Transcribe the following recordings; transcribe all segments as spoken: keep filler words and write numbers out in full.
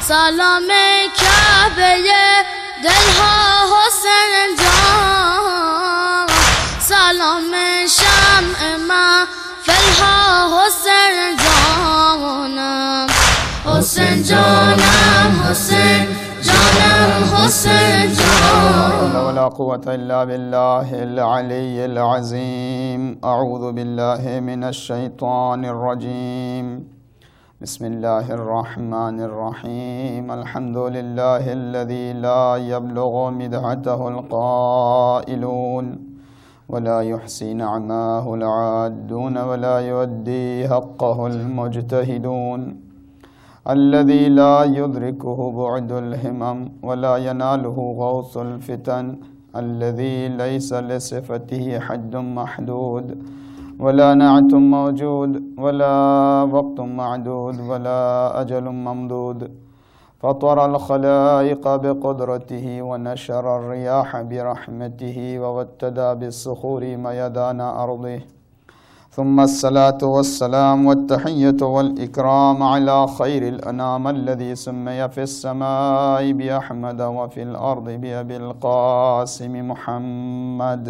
سلام کعبه دلها حسین جان، سلام شمع محفلها حسین جانم، حسین جانم، حسین جانم، حسین جانم. ولا قوة إلا بالله العلي العظيم. أعوذ بالله من الشيطان الرجيم. بسم الله الرحمن الرحيم. الحمد لله الذي لا يبلغ مدحته القائلون ولا يحصي نعماه العادون ولا يؤدي حقه المجتهدون، الذي لا يدركه بعد الهمم ولا يناله غوث الفتن، الذي ليس لصفته حد محدود ولا نعت موجود ولا وقت معدود ولا أجل ممدود، فطر الخلائق بقدرته ونشر الرياح برحمته ووتدى بالصخور ميدان أرضه، ثم الصلاة والسلام والتحية والإكرام على خير الأنام الذي سمي في السماء بأحمد وفي الأرض بأبي القاسم محمد.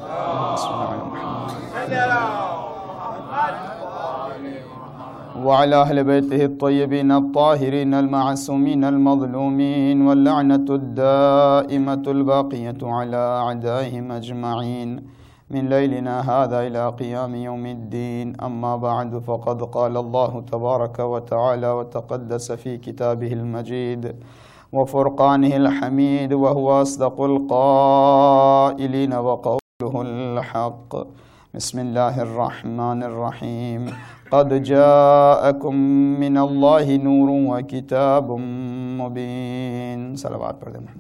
وعلى أهل بيته الطيبين الطاهرين المعصومين المظلومين، واللعنة الدائمة الباقية على أعدائهم أجمعين من ليلنا هذا إلى قيام يوم الدين. أما بعد، فقد قال الله تبارك وتعالى وتقدس في كتابه المجيد وفرقانه الحميد، وهو أصدق القائلين وقوله الحق. بسم الله الرحمن الرحيم. قد جاءكم من الله نور وكتاب مبين. صلوات پڑھ دیں.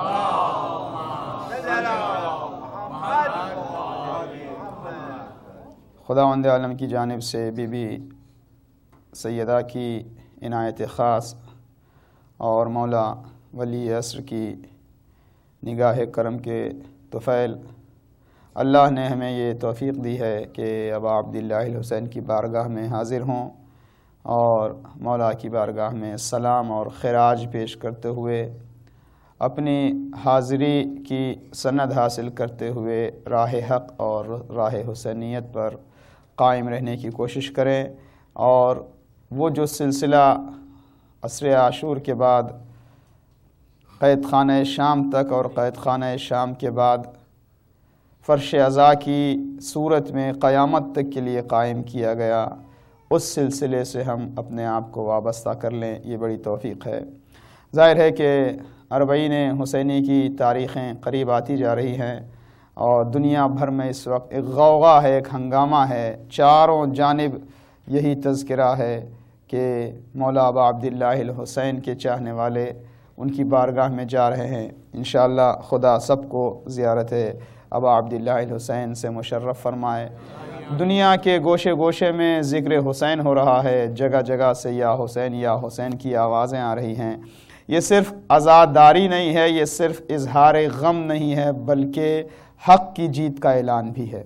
خداوند عالم کی جانب سے بی بی سیدہ کی عنایت خاص اور مولا ولی عصر کی نگاہ کرم کے طفیل اللہ نے ہمیں یہ توفیق دی ہے کہ ابا عبداللہ الحسین کی بارگاہ میں حاضر ہوں اور مولا کی بارگاہ میں سلام اور خراج پیش کرتے ہوئے اپنی حاضری کی سند حاصل کرتے ہوئے راہ حق اور راہ حسینیت پر قائم رہنے کی کوشش کریں، اور وہ جو سلسلہ عصر عاشور کے بعد قید خانہ شام تک اور قید خانہ شام کے بعد فرش عزا کی صورت میں قیامت تک کے لیے قائم کیا گیا، اس سلسلے سے ہم اپنے آپ کو وابستہ کر لیں، یہ بڑی توفیق ہے. ظاہر ہے کہ اربعین حسینی کی تاریخیں قریب آتی جا رہی ہیں اور دنیا بھر میں اس وقت ایک غوغا ہے، ایک ہنگامہ ہے، چاروں جانب یہی تذکرہ ہے کہ مولا ابا عبداللہ الحسین کے چاہنے والے ان کی بارگاہ میں جا رہے ہیں. انشاءاللہ خدا سب کو زیارت ابا عبداللہ الحسین سے مشرف فرمائے. دنیا کے گوشے گوشے میں ذکر حسین ہو رہا ہے، جگہ جگہ سے یا حسین یا حسین کی آوازیں آ رہی ہیں. یہ صرف عزاداری نہیں ہے، یہ صرف اظہار غم نہیں ہے، بلکہ حق کی جیت کا اعلان بھی ہے.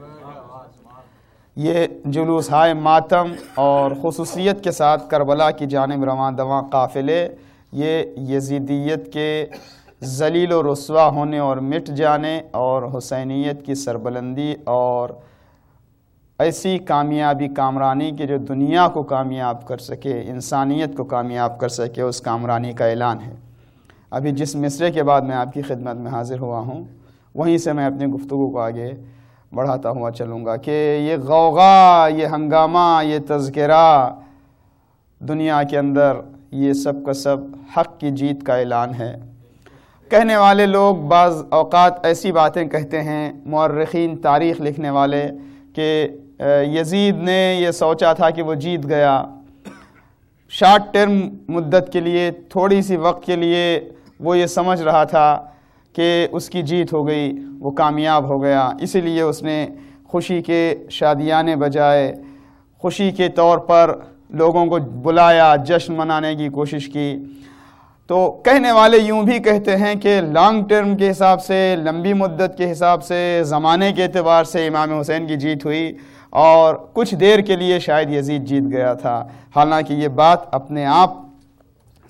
یہ جلوس ہائے ماتم اور خصوصیت کے ساتھ کربلا کی جانب رواں دواں قافلے، یہ یزیدیت کے ذلیل و رسوا ہونے اور مٹ جانے اور حسینیت کی سربلندی اور ایسی کامیابی کامرانی کی جو دنیا کو کامیاب کر سکے، انسانیت کو کامیاب کر سکے، اس کامرانی کا اعلان ہے. ابھی جس مصرے کے بعد میں آپ کی خدمت میں حاضر ہوا ہوں، وہیں سے میں اپنی گفتگو کو آگے بڑھاتا ہوا چلوں گا کہ یہ غوغا، یہ ہنگامہ، یہ تذکرہ دنیا کے اندر یہ سب کا سب حق کی جیت کا اعلان ہے. کہنے والے لوگ بعض اوقات ایسی باتیں کہتے ہیں، مورخین تاریخ لکھنے والے، کہ یزید نے یہ سوچا تھا کہ وہ جیت گیا، شارٹ ٹرم مدت کے لیے، تھوڑی سی وقت کے لیے وہ یہ سمجھ رہا تھا کہ اس کی جیت ہو گئی، وہ کامیاب ہو گیا، اسی لیے اس نے خوشی کے شادیانے بجائے خوشی کے طور پر لوگوں کو بلایا، جشن منانے کی کوشش کی. تو کہنے والے یوں بھی کہتے ہیں کہ لانگ ٹرم کے حساب سے، لمبی مدت کے حساب سے، زمانے کے اعتبار سے امام حسین کی جیت ہوئی اور کچھ دیر کے لیے شاید یزید جیت گیا تھا. حالانکہ یہ بات اپنے آپ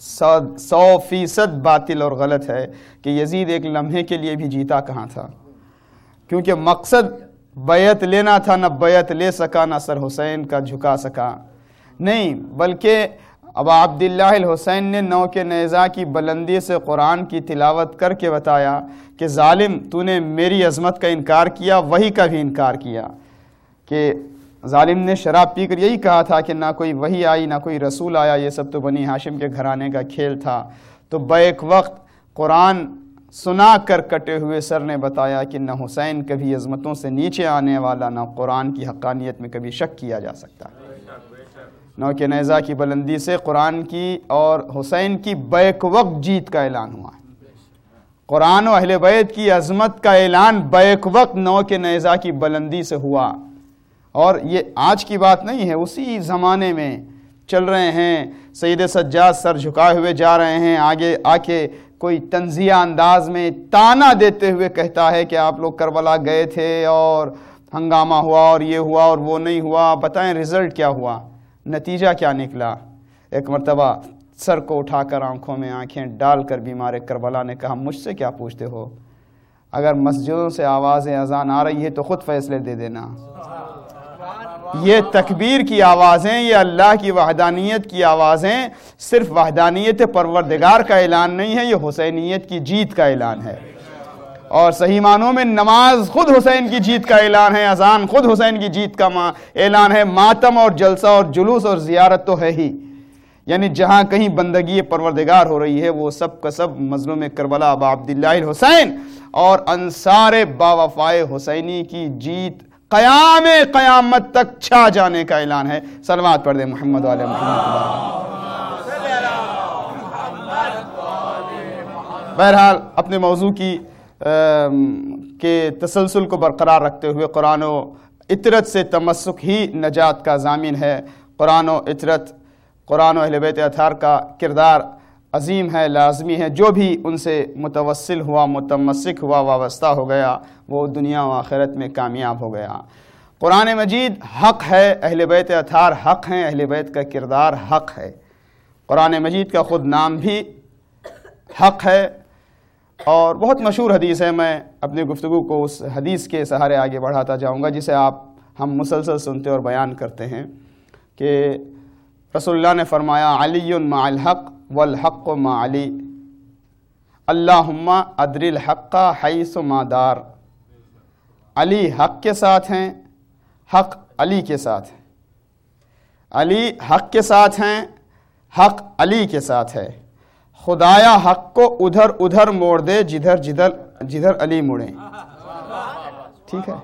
سو سو فیصد باطل اور غلط ہے کہ یزید ایک لمحے کے لیے بھی جیتا کہاں تھا، کیونکہ مقصد بیعت لینا تھا، نہ بیعت لے سکا، نہ سر حسین کا جھکا سکا، نہیں، بلکہ ابا عبداللہ الحسین نے نو کے نیزہ کی بلندی سے قرآن کی تلاوت کر کے بتایا کہ ظالم تو نے میری عظمت کا انکار کیا، وحی کا بھی انکار کیا، کہ ظالم نے شراب پی کر یہی کہا تھا کہ نہ کوئی وحی آئی نہ کوئی رسول آیا، یہ سب تو بنی ہاشم کے گھرانے کا کھیل تھا۔ تو بیک وقت قرآن سنا کر کٹے ہوئے سر نے بتایا کہ نہ حسین کبھی عظمتوں سے نیچے آنے والا، نہ قرآن کی حقانیت میں کبھی شک کیا جا سکتا۔ نو کے نیزہ کی بلندی سے قرآن کی اور حسین کی بیک وقت جیت کا اعلان ہوا ہے۔ قرآن و اہل بیت کی عظمت کا اعلان بیک وقت نو کے نیزہ کی بلندی سے ہوا، اور یہ آج کی بات نہیں ہے، اسی زمانے میں چل رہے ہیں۔ سید سجاد سر جھکائے ہوئے جا رہے ہیں، آگے آ کے کوئی تنزیہ انداز میں تانا دیتے ہوئے کہتا ہے کہ آپ لوگ کربلا گئے تھے اور ہنگامہ ہوا اور یہ ہوا اور وہ نہیں ہوا، بتائیں رزلٹ کیا ہوا، نتیجہ کیا نکلا۔ ایک مرتبہ سر کو اٹھا کر آنکھوں میں آنکھیں ڈال کر بیمار کربلا نے کہا مجھ سے کیا پوچھتے ہو، اگر مسجدوں سے آواز اذان آ رہی ہے تو خود فیصلے دے دینا۔ یہ تکبیر کی آوازیں، یہ اللہ کی وحدانیت کی آوازیں صرف وحدانیت پروردگار کا اعلان نہیں ہے، یہ حسینیت کی جیت کا اعلان ہے، اور صحیح معنوں میں نماز خود حسین کی جیت کا اعلان ہے، اذان خود حسین کی جیت کا اعلان ہے، ماتم اور جلسہ اور جلوس اور زیارت تو ہے ہی، یعنی جہاں کہیں بندگی پروردگار ہو رہی ہے وہ سب کا سب مظلوم کربلا ابا عبداللہ الحسین اور انصار باوفائے حسینی کی جیت قیام قیامت تک چھا جانے کا اعلان ہے۔ صلوات پڑھ دیں محمد علیہ محمد۔ بہرحال اپنے موضوع کی کے تسلسل کو برقرار رکھتے ہوئے قرآن و اطرت سے تمسک ہی نجات کا ضامن ہے۔ قرآن و اطرت، قرآن و اہل بیت اطہار کا کردار عظیم ہے، لازمی ہے، جو بھی ان سے متوسل ہوا، متمسک ہوا، وابستہ ہو گیا، وہ دنیا و آخرت میں کامیاب ہو گیا۔ قرآن مجید حق ہے، اہل بیت اطہار حق ہیں، اہل بیت کا کردار حق ہے، قرآن مجید کا خود نام بھی حق ہے، اور بہت مشہور حدیث ہے، میں اپنی گفتگو کو اس حدیث کے سہارے آگے بڑھاتا جاؤں گا جسے آپ ہم مسلسل سنتے اور بیان کرتے ہیں کہ رسول اللہ نے فرمایا علی مع الحق والحق مع علی، اللہم ادر الحق حیث ما دار۔ علی حق کے ساتھ ہیں، حق علی کے ساتھ ہے، علی حق کے ساتھ ہیں، حق علی کے ساتھ ہے، خدایا حق کو ادھر ادھر موڑ دے جدھر جدھر جدھر علی مڑے۔ ٹھیک ہے،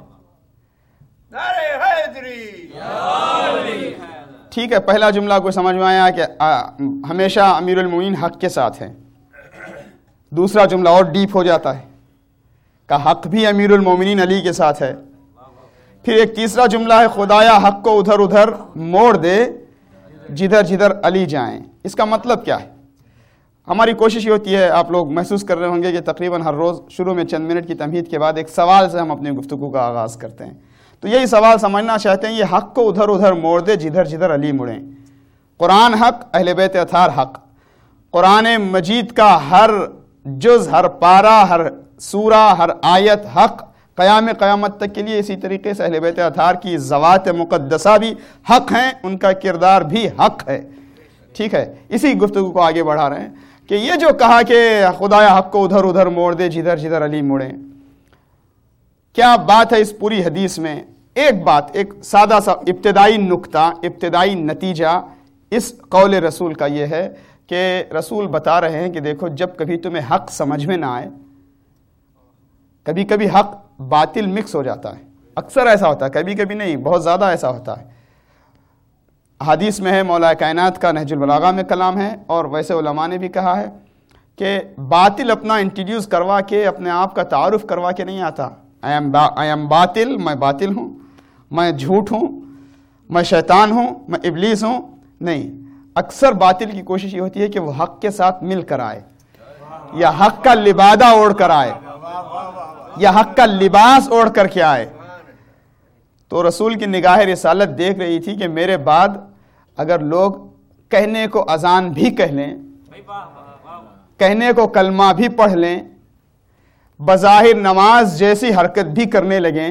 ٹھیک ہے، پہلا جملہ کو سمجھ میں آیا کہ ہمیشہ امیر المومنین حق کے ساتھ ہے۔ دوسرا جملہ اور ڈیپ ہو جاتا ہے کہ حق بھی امیر المومنین علی کے ساتھ ہے۔ پھر ایک تیسرا جملہ ہے خدایا حق کو ادھر ادھر موڑ دے جدھر جدھر علی جائیں۔ اس کا مطلب کیا ہے؟ ہماری کوشش یہ ہوتی ہے، آپ لوگ محسوس کر رہے ہوں گے کہ تقریباً ہر روز شروع میں چند منٹ کی تمہید کے بعد ایک سوال سے ہم اپنی گفتگو کا آغاز کرتے ہیں۔ تو یہی سوال سمجھنا چاہتے ہیں، یہ حق کو ادھر ادھر موڑ دے جدھر جدھر علی مڑیں۔ قرآن حق، اہل بیت اطہار حق۔ قرآن مجید کا ہر جز، ہر پارہ، ہر سورہ، ہر آیت حق، قیام قیامت تک کے لیے۔ اسی طریقے سے اہل بیت اطہار کی ذوات مقدسہ بھی حق ہیں، ان کا کردار بھی حق ہے۔ ٹھیک ہے، اسی گفتگو کو آگے بڑھا رہے ہیں کہ یہ جو کہا کہ خدایا حق کو ادھر ادھر موڑ دے جدھر جدھر علی مڑیں، کیا بات ہے اس پوری حدیث میں؟ ایک بات، ایک سادہ سا ابتدائی نکتہ، ابتدائی نتیجہ اس قول رسول کا یہ ہے کہ رسول بتا رہے ہیں کہ دیکھو، جب کبھی تمہیں حق سمجھ میں نہ آئے، کبھی کبھی حق باطل مکس ہو جاتا ہے، اکثر ایسا ہوتا ہے، کبھی کبھی نہیں، بہت زیادہ ایسا ہوتا ہے۔ حدیث میں ہے، مولا کائنات کا نہج البلاغہ میں کلام ہے، اور ویسے علماء نے بھی کہا ہے کہ باطل اپنا انٹروڈیوس کروا کے، اپنے آپ کا تعارف کروا کے نہیں آتا۔ آئی ایم آئی ایم باطل، میں باطل ہوں، میں جھوٹ ہوں، میں شیطان ہوں، میں ابلیس ہوں، نہیں۔ اکثر باطل کی کوشش یہ ہوتی ہے کہ وہ حق کے ساتھ مل کر آئے، یا حق کا لبادہ اوڑھ کر آئے، یا حق کا لباس اوڑھ کر کے آئے۔ تو رسول کی نگاہ رسالت دیکھ رہی تھی کہ میرے بعد اگر لوگ کہنے کو اذان بھی کہہ لیں کہنے کو کلمہ بھی پڑھ لیں، بظاہر نماز جیسی حرکت بھی کرنے لگیں،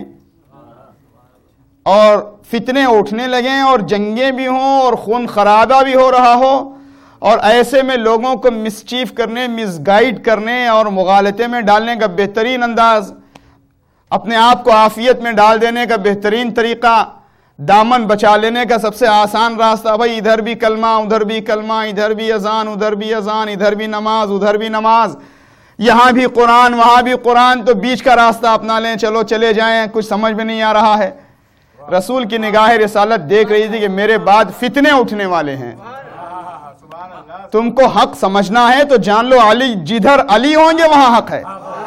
اور فتنے اٹھنے لگیں، اور جنگیں بھی ہوں، اور خون خرابہ بھی ہو رہا ہو، اور ایسے میں لوگوں کو مسچیف کرنے، مس گائیڈ کرنے اور مغالطے میں ڈالنے کا بہترین انداز، اپنے آپ کو عافیت میں ڈال دینے کا بہترین طریقہ، دامن بچا لینے کا سب سے آسان راستہ، بھائی ادھر بھی کلمہ ادھر بھی کلمہ، ادھر بھی اذان ادھر بھی اذان، ادھر بھی نماز ادھر بھی نماز، یہاں بھی قرآن وہاں بھی قرآن، تو بیچ کا راستہ اپنا لیں، چلو چلے جائیں، کچھ سمجھ میں نہیں آ رہا ہے۔ رسول کی نگاہ رسالت دیکھ رہی تھی کہ میرے بعد فتنے اٹھنے والے ہیں، تم کو حق سمجھنا ہے تو جان لو علی، جدھر علی ہوں گے وہاں حق ہے،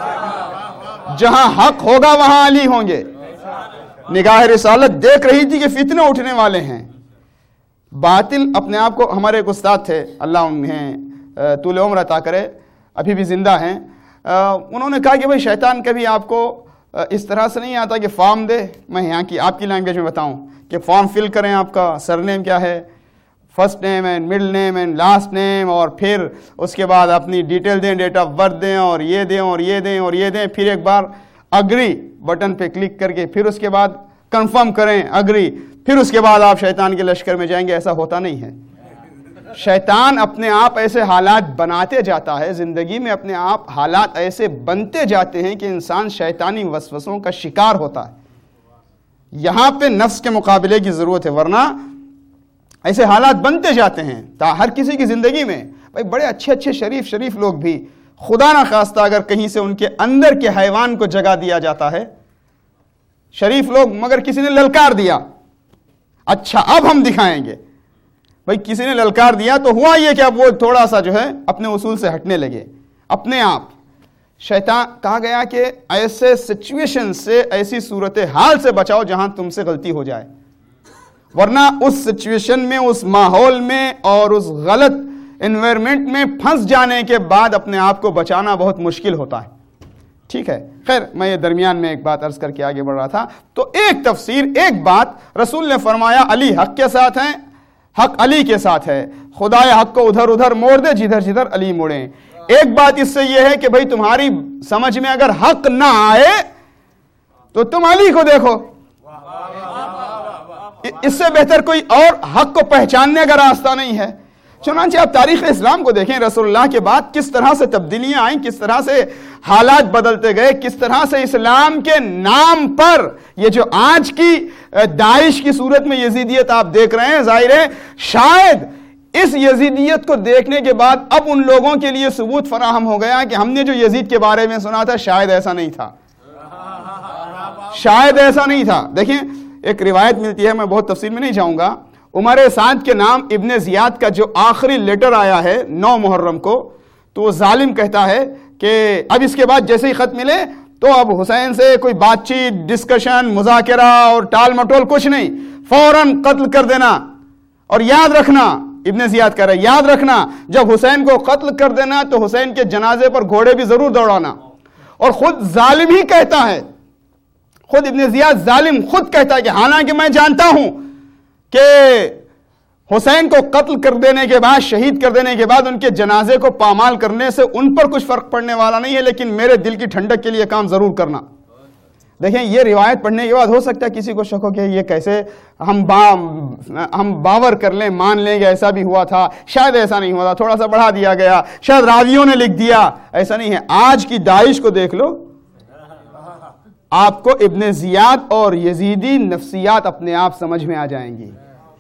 جہاں حق ہوگا وہاں علی ہوں گے۔ نگاہ رسالت دیکھ رہی تھی کہ فتنے اٹھنے والے ہیں، باطل اپنے آپ کو، ہمارے ایک استاد تھے اللہ انہیں طول عمر عطا کرے، ابھی بھی زندہ ہیں، انہوں نے کہا کہ بھائی شیطان کبھی آپ کو اس طرح سے نہیں آتا کہ فارم دے، میں یہاں کی آپ کی لینگویج میں بتاؤں کہ فارم فل کریں، آپ کا سر نیم کیا ہے، first name and middle name and last name, اور پھر اس کے بعد اپنی ڈیٹیل دیں، ڈیٹ آف برتھ دیں، اور یہ دیں اور یہ دیں اور یہ دیں، پھر ایک بار اگری بٹن پہ کلک کر کے پھر اس کے بعد کنفرم کریں اگری، پھر اس کے بعد آپ شیطان کے لشکر میں جائیں گے۔ ایسا ہوتا نہیں ہے، شیطان اپنے آپ ایسے حالات بناتے جاتا ہے، زندگی میں اپنے آپ حالات ایسے بنتے جاتے ہیں کہ انسان شیطانی وسوسوں کا شکار ہوتا ہے۔ یہاں پہ نفس کے مقابلے کی ضرورت ہے، ورنہ ایسے حالات بنتے جاتے ہیں تا ہر کسی کی زندگی میں۔ بھائی بڑے اچھے اچھے شریف شریف لوگ بھی خدا نہ خواستہ اگر کہیں سے ان کے اندر کے حیوان کو جگہ دیا جاتا ہے، شریف لوگ، مگر کسی نے للکار دیا، اچھا اب ہم دکھائیں گے، بھائی کسی نے للکار دیا تو ہوا یہ کہ اب وہ تھوڑا سا جو ہے اپنے اصول سے ہٹنے لگے اپنے آپ۔ شیطان کہا گیا کہ ایسے سچویشن سے، ایسی صورتحال سے بچاؤ جہاں تم سے غلطی ہو جائے، ورنہ اس سچویشن میں، اس ماحول میں اور اس غلط انوائرمنٹ میں پھنس جانے کے بعد اپنے آپ کو بچانا بہت مشکل ہوتا ہے۔ ٹھیک ہے، خیر میں یہ درمیان میں ایک بات عرض کر کے آگے بڑھ رہا تھا، تو ایک تفسیر، ایک بات رسول نے فرمایا علی حق کے ساتھ ہیں، حق علی کے ساتھ ہے، خدا حق کو ادھر ادھر موڑ دے جدھر جدھر علی موڑیں۔ ایک بات اس سے یہ ہے کہ بھئی تمہاری سمجھ میں اگر حق نہ آئے تو تم علی کو دیکھو، اس سے بہتر کوئی اور حق کو پہچاننے کا راستہ نہیں ہے۔ چنانچہ آپ تاریخ اسلام کو دیکھیں، رسول اللہ کے بعد کس طرح سے تبدیلیاں آئیں، کس طرح سے حالات بدلتے گئے، کس طرح سے اسلام کے نام پر یہ جو آج کی داعش کی صورت میں یزیدیت آپ دیکھ رہے ہیں، ظاہر ہے شاید اس یزیدیت کو دیکھنے کے بعد اب ان لوگوں کے لیے ثبوت فراہم ہو گیا کہ ہم نے جو یزید کے بارے میں سنا تھا شاید ایسا نہیں تھا، شاید ایسا نہیں تھا۔ دیکھیں ایک روایت ملتی ہے، میں بہت تفصیل میں نہیں جاؤں گا، عمر سعد کے نام ابن زیاد کا جو آخری لیٹر آیا ہے نو محرم کو، تو وہ ظالم کہتا ہے کہ اب اس کے بعد جیسے ہی خط ملے تو اب حسین سے کوئی بات چیت، ڈسکشن، مذاکرہ اور ٹال مٹول کچھ نہیں، فوراً قتل کر دینا، اور یاد رکھنا، ابن زیاد کہہ رہا ہے یاد رکھنا جب حسین کو قتل کر دینا تو حسین کے جنازے پر گھوڑے بھی ضرور دوڑانا۔ اور خود ظالم ہی کہتا ہے، خود ابن زیاد ظالم خود کہتا ہے کہ حالانکہ میں جانتا ہوں کہ حسین کو قتل کر دینے کے بعد، شہید کر دینے کے بعد ان کے جنازے کو پامال کرنے سے ان پر کچھ فرق پڑنے والا نہیں ہے، لیکن میرے دل کی ٹھنڈک کے لیے کام ضرور کرنا۔ دیکھیں یہ روایت پڑھنے کے بعد ہو سکتا ہے کسی کو شک ہو کہ یہ کیسے ہم با ہم باور کر لیں، مان لیں کہ ایسا بھی ہوا تھا، شاید ایسا نہیں ہوا تھا، تھوڑا سا بڑھا دیا گیا، شاید راویوں نے لکھ دیا، ایسا نہیں ہے۔ آج کی داعش کو دیکھ لو، آپ کو ابن زیاد اور یزیدی نفسیات اپنے آپ سمجھ میں آ جائیں گی۔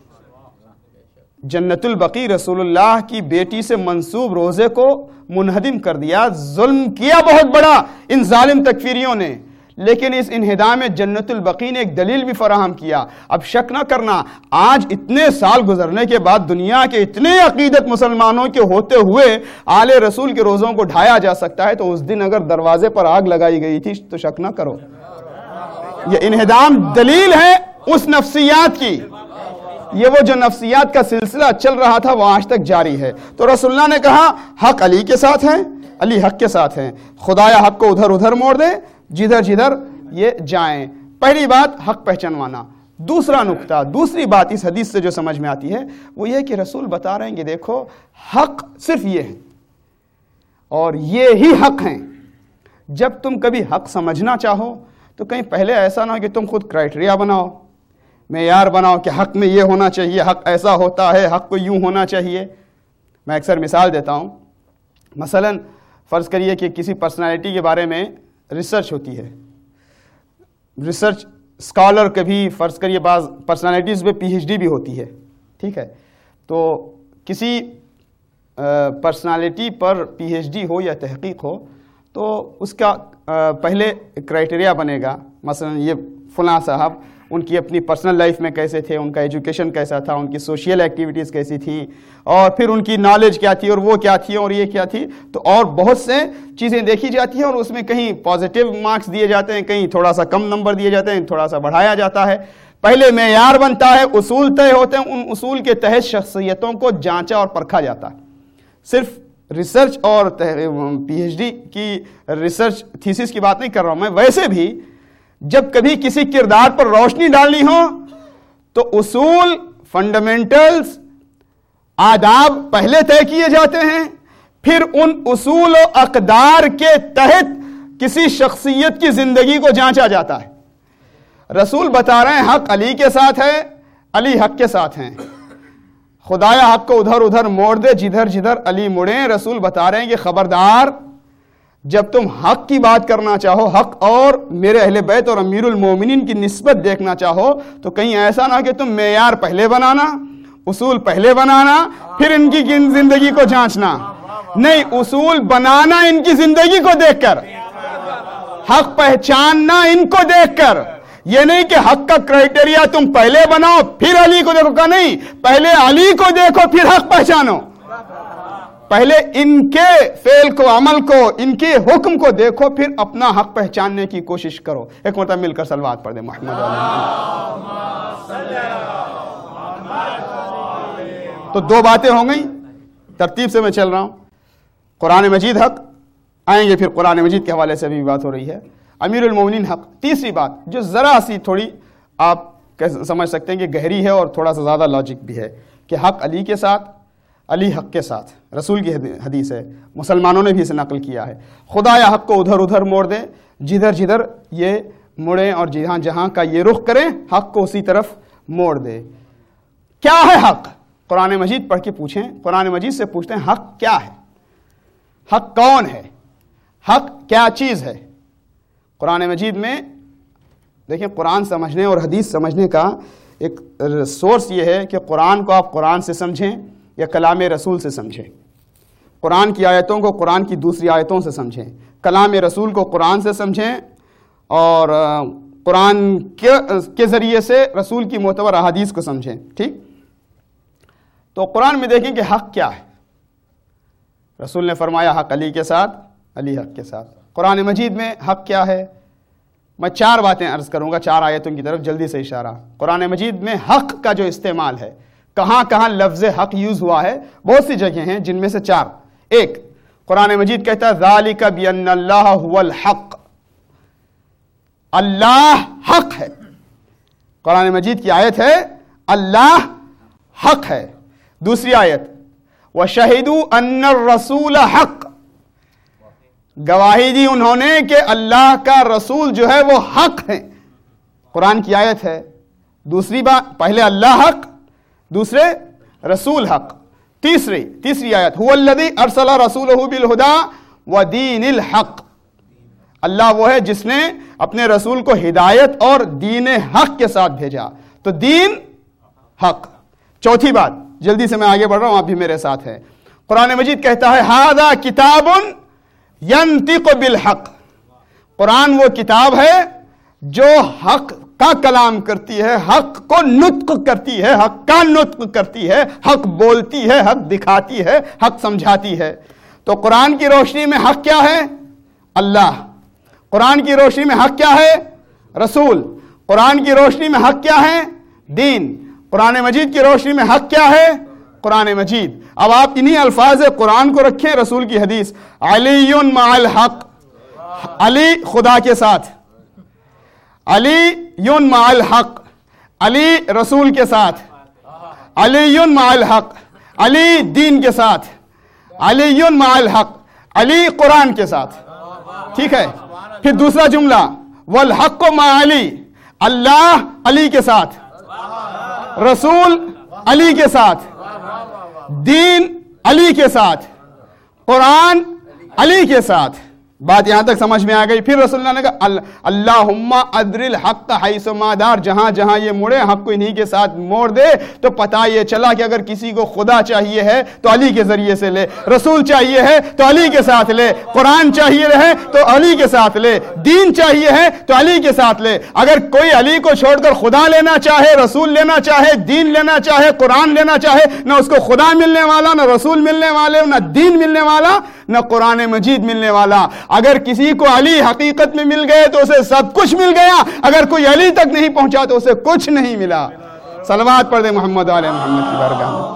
جنت البقیع رسول اللہ کی بیٹی سے منسوب روزے کو منہدم کر دیا، ظلم کیا بہت بڑا ان ظالم تکفیریوں نے، لیکن اس انہدام جنت البقیع نے ایک دلیل بھی فراہم کیا۔ اب شک نہ کرنا، آج اتنے سال گزرنے کے بعد دنیا کے اتنے عقیدت مسلمانوں کے ہوتے ہوئے آل رسول کے روزوں کو ڈھایا جا سکتا ہے، تو اس دن اگر دروازے پر آگ لگائی گئی تھی تو شک نہ کرو، یہ انہدام دلیل ہے اس نفسیات کی۔ یہ وہ جو نفسیات کا سلسلہ چل رہا تھا وہ آج تک جاری ہے۔ تو رسول اللہ نے کہا حق علی کے ساتھ ہیں، علی حق کے ساتھ ہیں، خدایا حق کو ادھر ادھر موڑ دے جدھر جدھر یہ جائیں۔ پہلی بات حق پہچانوانا۔ دوسرا نکتہ، دوسری بات اس حدیث سے جو سمجھ میں آتی ہے وہ یہ کہ رسول بتا رہے ہیں کہ دیکھو حق صرف یہ ہے، اور یہ ہی حق ہیں. جب تم کبھی حق سمجھنا چاہو تو کہیں پہلے ایسا نہ ہو کہ تم خود کرائٹریا بناؤ, معیار بناؤ کہ حق میں یہ ہونا چاہیے, حق ایسا ہوتا ہے, حق کو یوں ہونا چاہیے. میں اکثر مثال دیتا ہوں, مثلا فرض کریے کہ کسی پرسنالٹی کے بارے میں ریسرچ ہوتی ہے, ریسرچ اسکالر کبھی فرض کریے بعض پرسنالٹیز پہ پی ایچ ڈی بھی ہوتی ہے, ٹھیک ہے, تو کسی پرسنالٹی پر پی ایچ ڈی ہو یا تحقیق ہو تو اس کا پہلے کرائٹیریا بنے گا, مثلا یہ فلاں صاحب ان کی اپنی پرسنل لائف میں کیسے تھے, ان کا ایجوکیشن کیسا تھا, ان کی سوشل ایکٹیویٹیز کیسی تھی, اور پھر ان کی نالج کیا تھی, اور وہ کیا تھی, اور یہ کیا تھی, تو اور بہت سے چیزیں دیکھی جاتی ہیں, اور اس میں کہیں پازیٹیو مارکس دیے جاتے ہیں, کہیں تھوڑا سا کم نمبر دیے جاتے ہیں, تھوڑا سا بڑھایا جاتا ہے. پہلے معیار بنتا ہے, اصول طے ہوتے ہیں, ان اصول کے تحت شخصیتوں کو جانچا اور پرکھا جاتا ہے. صرف ریسرچ اور پی ایچ ڈی کی ریسرچ تھیسس کی بات نہیں کر رہا ہوں میں, ویسے بھی جب کبھی کسی کردار پر روشنی ڈالنی ہو تو اصول, فنڈامنٹلز, آداب پہلے طے کیے جاتے ہیں, پھر ان اصول و اقدار کے تحت کسی شخصیت کی زندگی کو جانچا جاتا ہے. رسول بتا رہے ہیں حق علی کے ساتھ ہے, علی حق کے ساتھ ہیں. خدایا حق کو ادھر ادھر موڑ دے جدھر جدھر علی مڑیں. رسول بتا رہے ہیں کہ خبردار, جب تم حق کی بات کرنا چاہو, حق اور میرے اہل بیت اور امیر المومنین کی نسبت دیکھنا چاہو, تو کہیں ایسا نہ کہ تم معیار پہلے بنانا, اصول پہلے بنانا, پھر ان کی زندگی کو جانچنا. نہیں, اصول بنانا ان کی زندگی کو دیکھ کر, حق پہچاننا ان کو دیکھ کر. یہ نہیں کہ حق کا کرائٹیریا تم پہلے بناؤ پھر علی کو دیکھو, کا نہیں, پہلے علی کو دیکھو پھر حق پہچانو. پہلے ان کے فعل کو, عمل کو, ان کے حکم کو دیکھو, پھر اپنا حق پہچاننے کی کوشش کرو. ایک مرتبہ مل کر صلوات پڑھ دیں محمد علیہ. تو دو باتیں ہو گئیں, ترتیب سے میں چل رہا ہوں. قرآن مجید حق آئیں گے, پھر قرآن مجید کے حوالے سے بھی بات ہو رہی ہے. امیر المومنین حق. تیسری بات جو ذرا سی تھوڑی آپ سمجھ سکتے ہیں کہ گہری ہے اور تھوڑا سا زیادہ لاجک بھی ہے, کہ حق علی کے ساتھ, علی حق کے ساتھ. رسول کی حدیث ہے, مسلمانوں نے بھی اسے نقل کیا ہے. خدایا حق کو ادھر ادھر موڑ دیں جدھر جدھر یہ مڑیں, اور جہاں جہاں کا یہ رخ کریں حق کو اسی طرف موڑ دے. کیا ہے حق؟ قرآن مجید پڑھ کے پوچھیں, قرآن مجید سے پوچھتے ہیں حق کیا ہے, حق کون ہے, حق کیا چیز ہے. قرآن مجید میں دیکھیں, قرآن سمجھنے اور حدیث سمجھنے کا ایک سورس یہ ہے کہ قرآن کو آپ قرآن سے سمجھیں یا کلام رسول سے سمجھیں. قرآن کی آیتوں کو قرآن کی دوسری آیتوں سے سمجھیں, کلام رسول کو قرآن سے سمجھیں, اور قرآن کے ذریعے سے رسول کی معتبر احادیث کو سمجھیں. ٹھیک, تو قرآن میں دیکھیں کہ حق کیا ہے. رسول نے فرمایا حق علی کے ساتھ, علی حق کے ساتھ. قرآن مجید میں حق کیا ہے؟ میں چار باتیں عرض کروں گا, چار آیتوں کی طرف جلدی سے اشارہ. قرآن مجید میں حق کا جو استعمال ہے, کہاں کہاں لفظ حق یوز ہوا ہے, بہت سی جگہیں ہیں, جن میں سے چار. ایک, قرآن مجید کہتا ہے ذالک بان اللہ هو الحق, اللہ حق ہے. قرآن مجید کی آیت ہے اللہ حق ہے. دوسری آیت وَشَهِدُوا أَنَّ الرَّسُولَ حق, گواہی دی انہوں نے کہ اللہ کا رسول جو ہے وہ حق ہے. قرآن کی آیت ہے. دوسری بات, پہلے اللہ حق, دوسرے رسول حق. تیسری تیسری آیت هو الذی ارسل رسولہ بالہدی ودین الحق, اللہ وہ ہے جس نے اپنے رسول کو ہدایت اور دین حق کے ساتھ بھیجا. تو دین حق. چوتھی بات, جلدی سے میں آگے بڑھ رہا ہوں, آپ بھی میرے ساتھ ہیں. قرآن مجید کہتا ہے ھذا کتاب ینطق بالحق, قرآن وہ کتاب ہے جو حق کا کلام کرتی ہے, حق کو نطق کرتی ہے, حق کا نطق کرتی ہے, حق بولتی ہے, حق دکھاتی ہے, حق سمجھاتی ہے. تو قرآن کی روشنی میں حق کیا ہے؟ اللہ. قرآن کی روشنی میں حق کیا ہے؟ رسول. قرآن کی روشنی میں حق کیا ہے؟ دین. قرآن مجید کی روشنی میں حق کیا ہے؟ قرآن مجید. اب آپ انہی الفاظ قرآن کو رکھیں, رسول کی حدیث علی مع الحق, علی خدا کے ساتھ, علی مع الحق, علی رسول کے ساتھ, علی مع الحق, علی دین کے ساتھ, علی مع الحق, علی قرآن کے ساتھ، ٹھیک ہے. پھر دوسرا جملہ والحق مع علی، اللہ علی کے ساتھ، رسول علی کے ساتھ، دین علی کے ساتھ، قرآن علی کے ساتھ. بات یہاں تک سمجھ میں آ گئی. پھر رسول اللہ نے کہا اللہم ادر الحق حیث ما دار، جہاں جہاں یہ مڑے حق کو انہی کے ساتھ موڑ دے. تو پتہ یہ چلا کہ اگر کسی کو خدا چاہیے ہے تو علی کے ذریعے سے لے، رسول چاہیے ہے تو علی کے ساتھ لے، قرآن چاہیے ہے تو علی کے ساتھ لے، دین چاہیے ہے تو علی کے ساتھ لے. اگر کوئی علی کو چھوڑ کر خدا لینا چاہے، رسول لینا چاہے، دین لینا چاہے، قرآن لینا چاہے، نہ اس کو خدا ملنے والا، نہ رسول ملنے والے، نہ دین ملنے والا، نہ قرآن مجید ملنے والا. اگر کسی کو علی حقیقت میں مل گئے تو اسے سب کچھ مل گیا، اگر کوئی علی تک نہیں پہنچا تو اسے کچھ نہیں ملا. صلوات پڑھ دیں محمد علیہ محمد کی بارگاہ میں.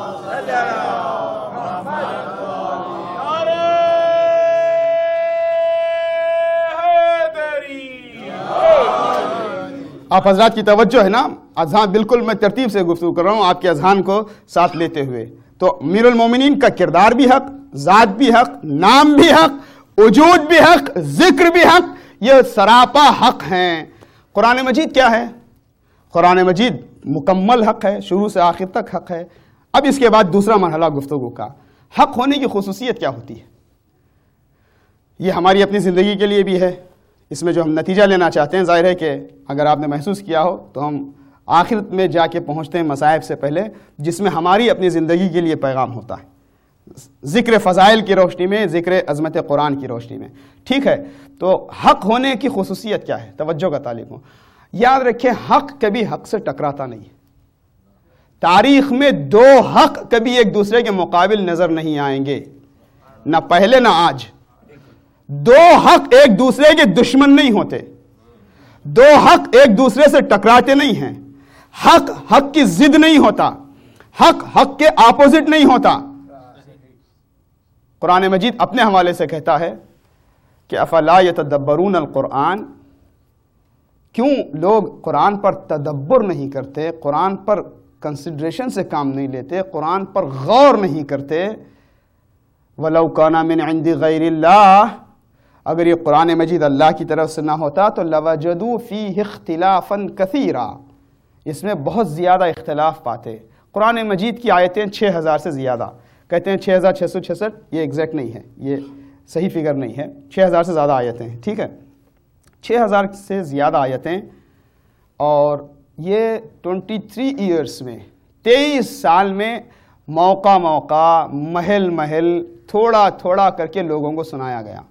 آپ حضرات کی توجہ ہے نا، اذہان بالکل میں ترتیب سے گفتگو کر رہا ہوں آپ کے اذہان کو ساتھ لیتے ہوئے. تو امیر المومنین کا کردار بھی حق، ذات بھی حق، نام بھی حق، وجود بھی حق، ذکر بھی حق، یہ سراپا حق ہیں. قرآن مجید کیا ہے؟ قرآن مجید مکمل حق ہے، شروع سے آخر تک حق ہے. اب اس کے بعد دوسرا مرحلہ گفتگو کا، حق ہونے کی خصوصیت کیا ہوتی ہے؟ یہ ہماری اپنی زندگی کے لیے بھی ہے. اس میں جو ہم نتیجہ لینا چاہتے ہیں، ظاہر ہے کہ اگر آپ نے محسوس کیا ہو تو ہم آخرت میں جا کے پہنچتے ہیں مصائب سے پہلے، جس میں ہماری اپنی زندگی کے لیے پیغام ہوتا ہے، ذکر فضائل کی روشنی میں، ذکر عظمت قرآن کی روشنی میں. ٹھیک ہے، تو حق ہونے کی خصوصیت کیا ہے؟ توجہ کا طالب ہوں. یاد رکھیں حق کبھی حق سے ٹکراتا نہیں ہے. تاریخ میں دو حق کبھی ایک دوسرے کے مقابل نظر نہیں آئیں گے، نہ پہلے نہ آج. دو حق ایک دوسرے کے دشمن نہیں ہوتے، دو حق ایک دوسرے سے ٹکراتے نہیں ہیں. حق حق کی ضد نہیں ہوتا، حق حق کے اپوزٹ نہیں ہوتا. قرآن مجید اپنے حوالے سے کہتا ہے کہ افلا یتدبرون القرآن، کیوں لوگ قرآن پر تدبر نہیں کرتے، قرآن پر کنسیڈریشن سے کام نہیں لیتے، قرآن پر غور نہیں کرتے. وَلَوْ كَانَ مِنْ عِنْدِ غَيْرِ اللَّهِ، اگر یہ قرآن مجید اللہ کی طرف سے نہ ہوتا تو لَوَجَدُوا فِيهِ اخْتِلَافًا كَثِيرًا، اس میں بہت زیادہ اختلاف پاتے. قرآن مجید کی آیتیں چھ ہزار سے زیادہ، کہتے ہیں چھ ہزار چھ سو چھسٹھ، یہ ایگزیکٹ نہیں ہے، یہ صحیح فگر نہیں ہے. چھ ہزار سے زیادہ آیتیں ہیں، ٹھیک ہے، چھ ہزار سے زیادہ آیتیں. اور یہ ٹونٹی تھری ایئرس میں، تیئیس سال میں موقع موقع، محل محل، تھوڑا تھوڑا کر کے لوگوں کو سنایا گیا.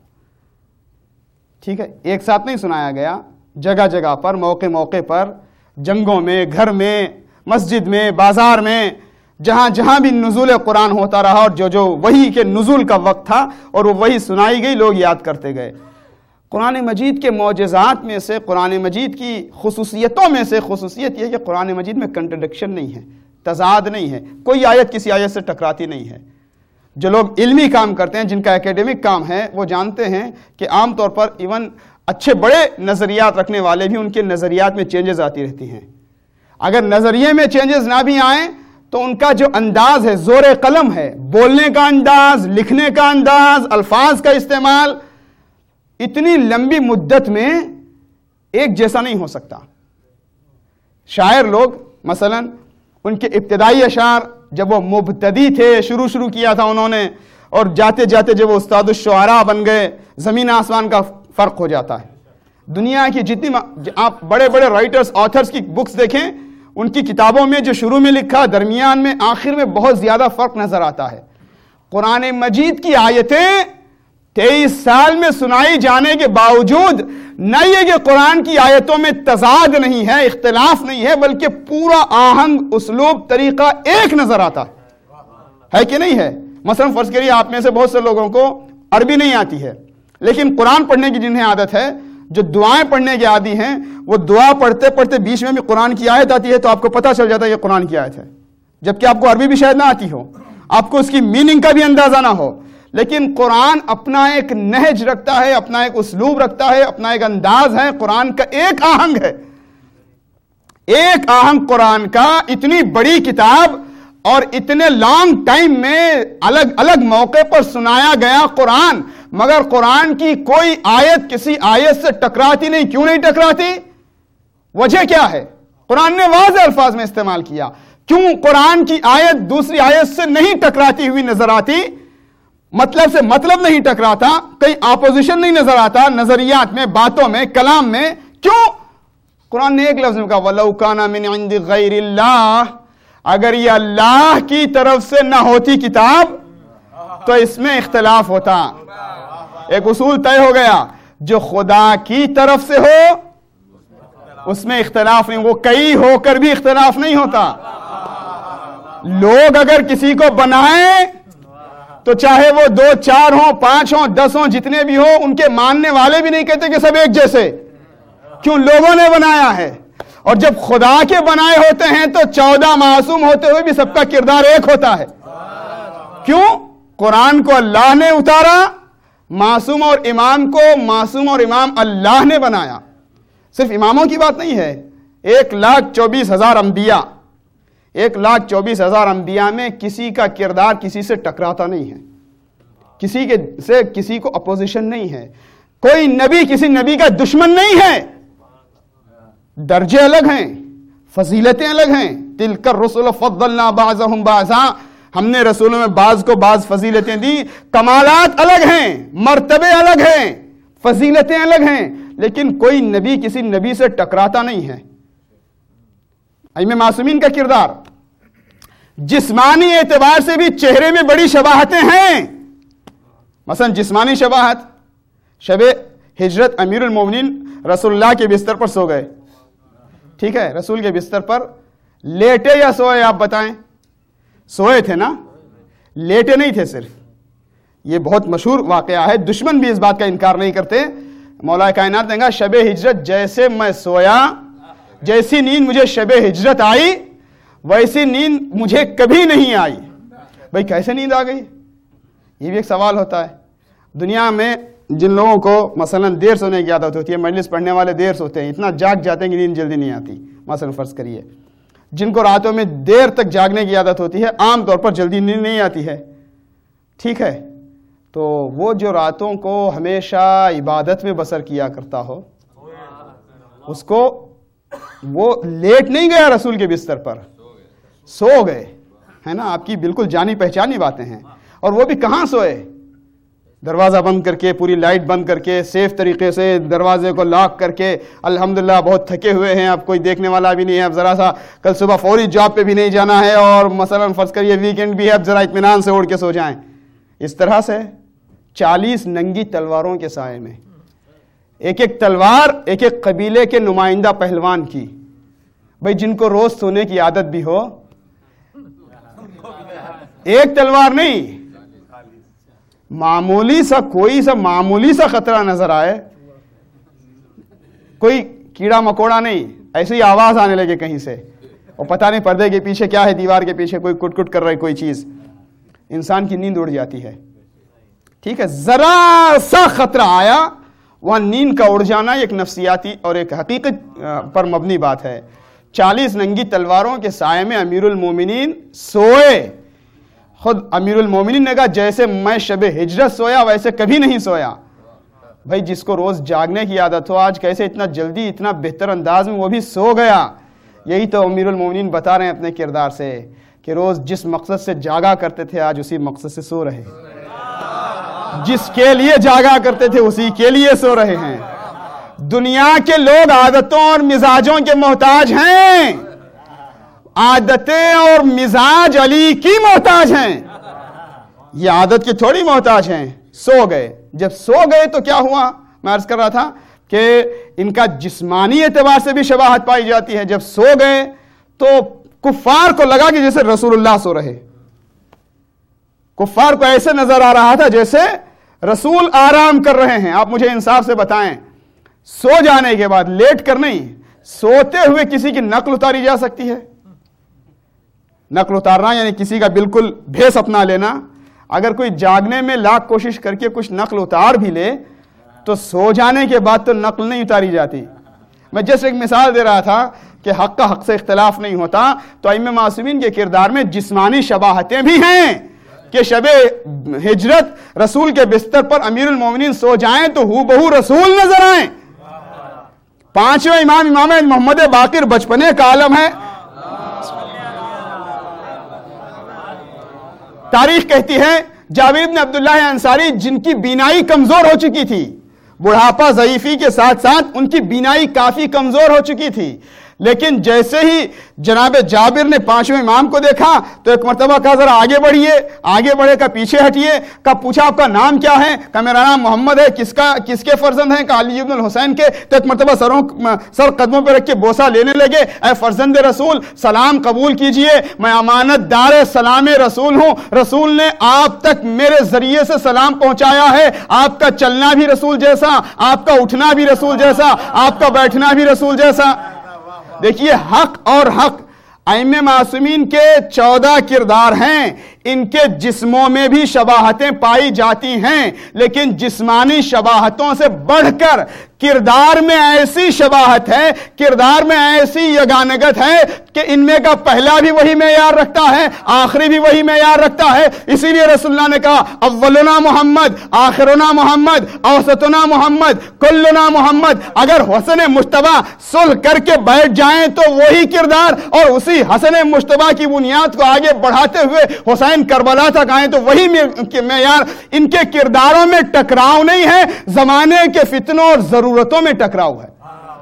ٹھیک ہے، ایک ساتھ نہیں سنایا گیا، جگہ جگہ پر، موقع موقع پر، جنگوں میں، گھر میں، مسجد میں، بازار میں، جہاں جہاں بھی نزول قرآن ہوتا رہا، اور جو جو وحی کے نزول کا وقت تھا اور وہ وحی سنائی گئی، لوگ یاد کرتے گئے. قرآن مجید کے معجزات میں سے، قرآن مجید کی خصوصیتوں میں سے خصوصیت یہ ہے کہ قرآن مجید میں کنٹرڈکشن نہیں ہے، تضاد نہیں ہے، کوئی آیت کسی آیت سے ٹکراتی نہیں ہے. جو لوگ علمی کام کرتے ہیں، جن کا ایکیڈمک کام ہے، وہ جانتے ہیں کہ عام طور پر ایون اچھے بڑے نظریات رکھنے والے بھی، ان کے نظریات میں چینجز آتی رہتی ہیں. اگر نظریے میں چینجز نہ بھی آئیں تو ان کا جو انداز ہے، زور قلم ہے، بولنے کا انداز، لکھنے کا انداز، الفاظ کا استعمال، اتنی لمبی مدت میں ایک جیسا نہیں ہو سکتا. شاعر لوگ مثلا ان کے ابتدائی اشعار، جب وہ مبتدی تھے، شروع شروع کیا تھا انہوں نے، اور جاتے جاتے جب وہ استاد الشعراء بن گئے، زمین آسمان کا فرق ہو جاتا ہے. دنیا کی جتنی آپ بڑے بڑے رائٹرز، آتھرز کی بکس دیکھیں، ان کی کتابوں میں جو شروع میں لکھا، درمیان میں، آخر میں بہت زیادہ فرق نظر آتا ہے. قرآن مجید کی آیتیں تیئیس سال میں سنائی جانے کے باوجود، نہ یہ کہ قرآن کی آیتوں میں تضاد نہیں ہے، اختلاف نہیں ہے، بلکہ پورا آہنگ، اسلوب، طریقہ ایک نظر آتا ہے کہ نہیں ہے. مثلا فرض کریے آپ میں سے بہت سے لوگوں کو عربی نہیں آتی ہے، لیکن قرآن پڑھنے کی جنہیں عادت ہے، جو دعائیں پڑھنے کے عادی ہیں، وہ دعا پڑھتے پڑھتے بیچ میں بھی قرآن کی آیت آتی ہے تو آپ کو پتہ چل جاتا ہے یہ قرآن کی آیت ہے، جبکہ آپ کو عربی بھی شاید نہ آتی ہو، آپ کو اس کی میننگ کا بھی اندازہ نہ ہو. لیکن قرآن اپنا ایک نہج رکھتا ہے، اپنا ایک اسلوب رکھتا ہے، اپنا ایک انداز ہے، قرآن کا ایک آہنگ ہے، ایک آہنگ قرآن کا. اتنی بڑی کتاب اور اتنے لانگ ٹائم میں الگ الگ موقع پر سنایا گیا قرآن، مگر قرآن کی کوئی آیت کسی آیت سے ٹکراتی نہیں. کیوں نہیں ٹکراتی؟ وجہ کیا ہے؟ قرآن نے واضح الفاظ میں استعمال کیا. کیوں قرآن کی آیت دوسری آیت سے نہیں ٹکراتی ہوئی نظر آتی؟ مطلب سے مطلب نہیں ٹکراتا، کہیں اپوزیشن نہیں نظر آتا، نظریات میں، باتوں میں، کلام میں. کیوں؟ قرآن نے ایک لفظ میں کہا وَلَوْ كَانَ مِنْ عِنْدِ غَيْرِ اللَّهِ، اگر یہ اللہ کی طرف سے نہ ہوتی کتاب تو اس میں اختلاف ہوتا. ایک اصول طے ہو گیا، جو خدا کی طرف سے ہو اس میں اختلاف نہیں. وہ کئی ہو کر بھی اختلاف نہیں ہوتا. لوگ اگر کسی کو بنائیں تو چاہے وہ دو چار ہوں، پانچ ہوں، دس ہوں، جتنے بھی ہوں، ان کے ماننے والے بھی نہیں کہتے کہ سب ایک جیسے. کیوں؟ لوگوں نے بنایا ہے. اور جب خدا کے بنائے ہوتے ہیں تو چودہ معصوم ہوتے ہوئے بھی سب کا کردار ایک ہوتا ہے. کیوں؟ قرآن کو اللہ نے اتارا، معصوم اور امام کو معصوم اور امام اللہ نے بنایا. صرف اماموں کی بات نہیں ہے، ایک لاکھ چوبیس ہزار انبیاء ایک لاکھ چوبیس ہزار انبیاء میں کسی کا کردار کسی سے ٹکراتا نہیں ہے، کسی کے سے کسی کو اپوزیشن نہیں ہے. کوئی نبی کسی نبی کا دشمن نہیں ہے. درجے الگ ہیں، فضیلتیں الگ ہیں. تلک الرسل فضلنا بعضهم بعضا، ہم نے رسولوں میں بعض کو بعض فضیلتیں دی. کمالات الگ ہیں، مرتبے الگ ہیں، فضیلتیں الگ ہیں، لیکن کوئی نبی کسی نبی سے ٹکراتا نہیں ہے. ائمہ معصومین کا کردار جسمانی اعتبار سے بھی چہرے میں بڑی شباہتیں ہیں. مثلا جسمانی شباہت، شب ہجرت امیر المومنین رسول اللہ کے بستر پر سو گئے. ٹھیک ہے، رسول کے بستر پر لیٹے یا سوئے؟ آپ بتائیں. سوئے تھے نا، لیٹے نہیں تھے. صرف یہ بہت مشہور واقعہ ہے، دشمن بھی اس بات کا انکار نہیں کرتے. مولا کائنات نے کہا شب ہجرت جیسے میں سویا، جیسی نیند مجھے شب ہجرت آئی ویسی نیند مجھے کبھی نہیں آئی. بھائی کیسے نیند آ گئی؟ یہ بھی ایک سوال ہوتا ہے. دنیا میں جن لوگوں کو مثلا دیر سونے کی عادت ہوتی ہے، مجلس پڑھنے والے دیر سوتے ہیں، اتنا جاگ جاتے ہیں کہ نیند جلدی نہیں آتی. مثلا فرض کریے جن کو راتوں میں دیر تک جاگنے کی عادت ہوتی ہے، عام طور پر جلدی نیند نہیں آتی ہے. ٹھیک ہے، تو وہ جو راتوں کو ہمیشہ عبادت میں بسر کیا کرتا ہو، اس کو وہ لیٹ نہیں گیا رسول کے بستر پر، سو گئے. ہے نا، آپ کی بالکل جانی پہچانی باتیں ہیں. اور وہ بھی کہاں سوئے؟ دروازہ بند کر کے، پوری لائٹ بند کر کے، سیف طریقے سے دروازے کو لاک کر کے. الحمدللہ بہت تھکے ہوئے ہیں، اب کوئی دیکھنے والا بھی نہیں ہے، اب ذرا سا کل صبح فوری جاب پہ بھی نہیں جانا ہے، اور مثلا فرض کریے ویکینڈ بھی ہے، اب ذرا اطمینان سے اڑ کے سو جائیں. اس طرح سے چالیس ننگی تلواروں کے سائے میں ایک ایک تلوار ایک ایک قبیلے کے نمائندہ پہلوان کی. بھائی جن کو روز سونے کی عادت بھی ہو، ایک تلوار نہیں، معمولی سا کوئی سا معمولی سا خطرہ نظر آئے، کوئی کیڑا مکوڑا نہیں، ایسی ہی آواز آنے لگے کہیں سے، اور پتہ نہیں پردے کے پیچھے کیا ہے، دیوار کے پیچھے کوئی کٹ کٹ کر رہا ہے کوئی چیز، انسان کی نیند اڑ جاتی ہے. ٹھیک ہے، ذرا سا خطرہ آیا، وہاں نیند کا اڑ جانا ایک نفسیاتی اور ایک حقیقت پر مبنی بات ہے. چالیس ننگی تلواروں کے سائے میں امیر المومنین سوئے. خود امیر المومنین نے کہا جیسے میں شب ہجرت سویا ویسے کبھی نہیں سویا. بھائی جس کو روز جاگنے کی عادت ہو، آج کیسے اتنا جلدی اتنا بہتر انداز میں وہ بھی سو گیا. یہی تو امیر المومنین بتا رہے ہیں اپنے کردار سے کہ روز جس مقصد سے جاگا کرتے تھے آج اسی مقصد سے سو رہے ہیں، جس کے لیے جاگا کرتے تھے اسی کے لیے سو رہے ہیں. دنیا کے لوگ عادتوں اور مزاجوں کے محتاج ہیں، عادتیں اور مزاج علی کی محتاج ہیں، یہ عادت کی تھوڑی محتاج ہیں. سو گئے. جب سو گئے تو کیا ہوا؟ میں عرض کر رہا تھا کہ ان کا جسمانی اعتبار سے بھی شباہت پائی جاتی ہے. جب سو گئے تو کفار کو لگا کہ جیسے رسول اللہ سو رہے. کفار کو ایسے نظر آ رہا تھا جیسے رسول آرام کر رہے ہیں. آپ مجھے انصاف سے بتائیں، سو جانے کے بعد لیٹ کر نہیں، سوتے ہوئے کسی کی نقل اتاری جا سکتی ہے؟ نقل اتارنا یعنی کسی کا بالکل بھیس اپنا لینا. اگر کوئی جاگنے میں لاکھ کوشش کر کے کچھ نقل اتار بھی لے تو سو جانے کے بعد تو نقل نہیں اتاری جاتی. میں جیسے ایک مثال دے رہا تھا کہ حق کا حق سے اختلاف نہیں ہوتا، تو ائمہ معصومین کے کردار میں جسمانی شباہتیں بھی ہیں کہ شب ہجرت رسول کے بستر پر امیر المومنین سو جائیں تو ہو بہو رسول نظر آئیں۔ پانچویں امام امام محمد باقر بچپنے کا عالم ہے۔ تاریخ کہتی ہے جابر بن عبداللہ انصاری جن کی بینائی کمزور ہو چکی تھی، بڑھاپا ضعیفی کے ساتھ ساتھ ان کی بینائی کافی کمزور ہو چکی تھی، لیکن جیسے ہی جناب جابر نے پانچویں امام کو دیکھا تو ایک مرتبہ کہا ذرا آگے بڑھیے، آگے بڑھے کا پیچھے ہٹیے، کہا پوچھا آپ کا نام کیا ہے، کہا میرا نام محمد ہے، کس کا کس کے فرزند ہیں، کہا علی بن الحسین کے، تو ایک مرتبہ سروں سر قدموں پہ رکھ کے بوسہ لینے لگے، اے فرزند رسول سلام قبول کیجئے، میں امانت دار سلام رسول ہوں، رسول نے آپ تک میرے ذریعے سے سلام پہنچایا ہے، آپ کا چلنا بھی رسول جیسا، آپ کا اٹھنا بھی رسول جیسا، آپ کا بیٹھنا بھی رسول جیسا۔ دیکھیے حق اور حق ائمہ معصومین کے چودہ کردار ہیں، ان کے جسموں میں بھی شباہتیں پائی جاتی ہیں، لیکن جسمانی شباہتوں سے بڑھ کر کردار میں ایسی شباہت ہے، کردار میں ایسی یگانگت ہے کہ ان میں کا پہلا بھی وہی معیار رکھتا ہے، آخری بھی وہی معیار رکھتا ہے۔ اسی لیے رسول اللہ نے کہا اولنا محمد، آخرنا محمد، اوسطنا محمد، کلنا محمد۔ اگر حسن مجتبی صلح کر کے بیٹھ جائیں تو وہی کردار، اور اسی حسن مجتبی کی بنیاد کو آگے بڑھاتے ہوئے حسین کربلا تک آئیں تو وہی معیار۔ ان کے کرداروں میں ٹکراؤ نہیں ہے، زمانے کے فتنوں اور ضرورتوں میں ٹکراؤ ہے۔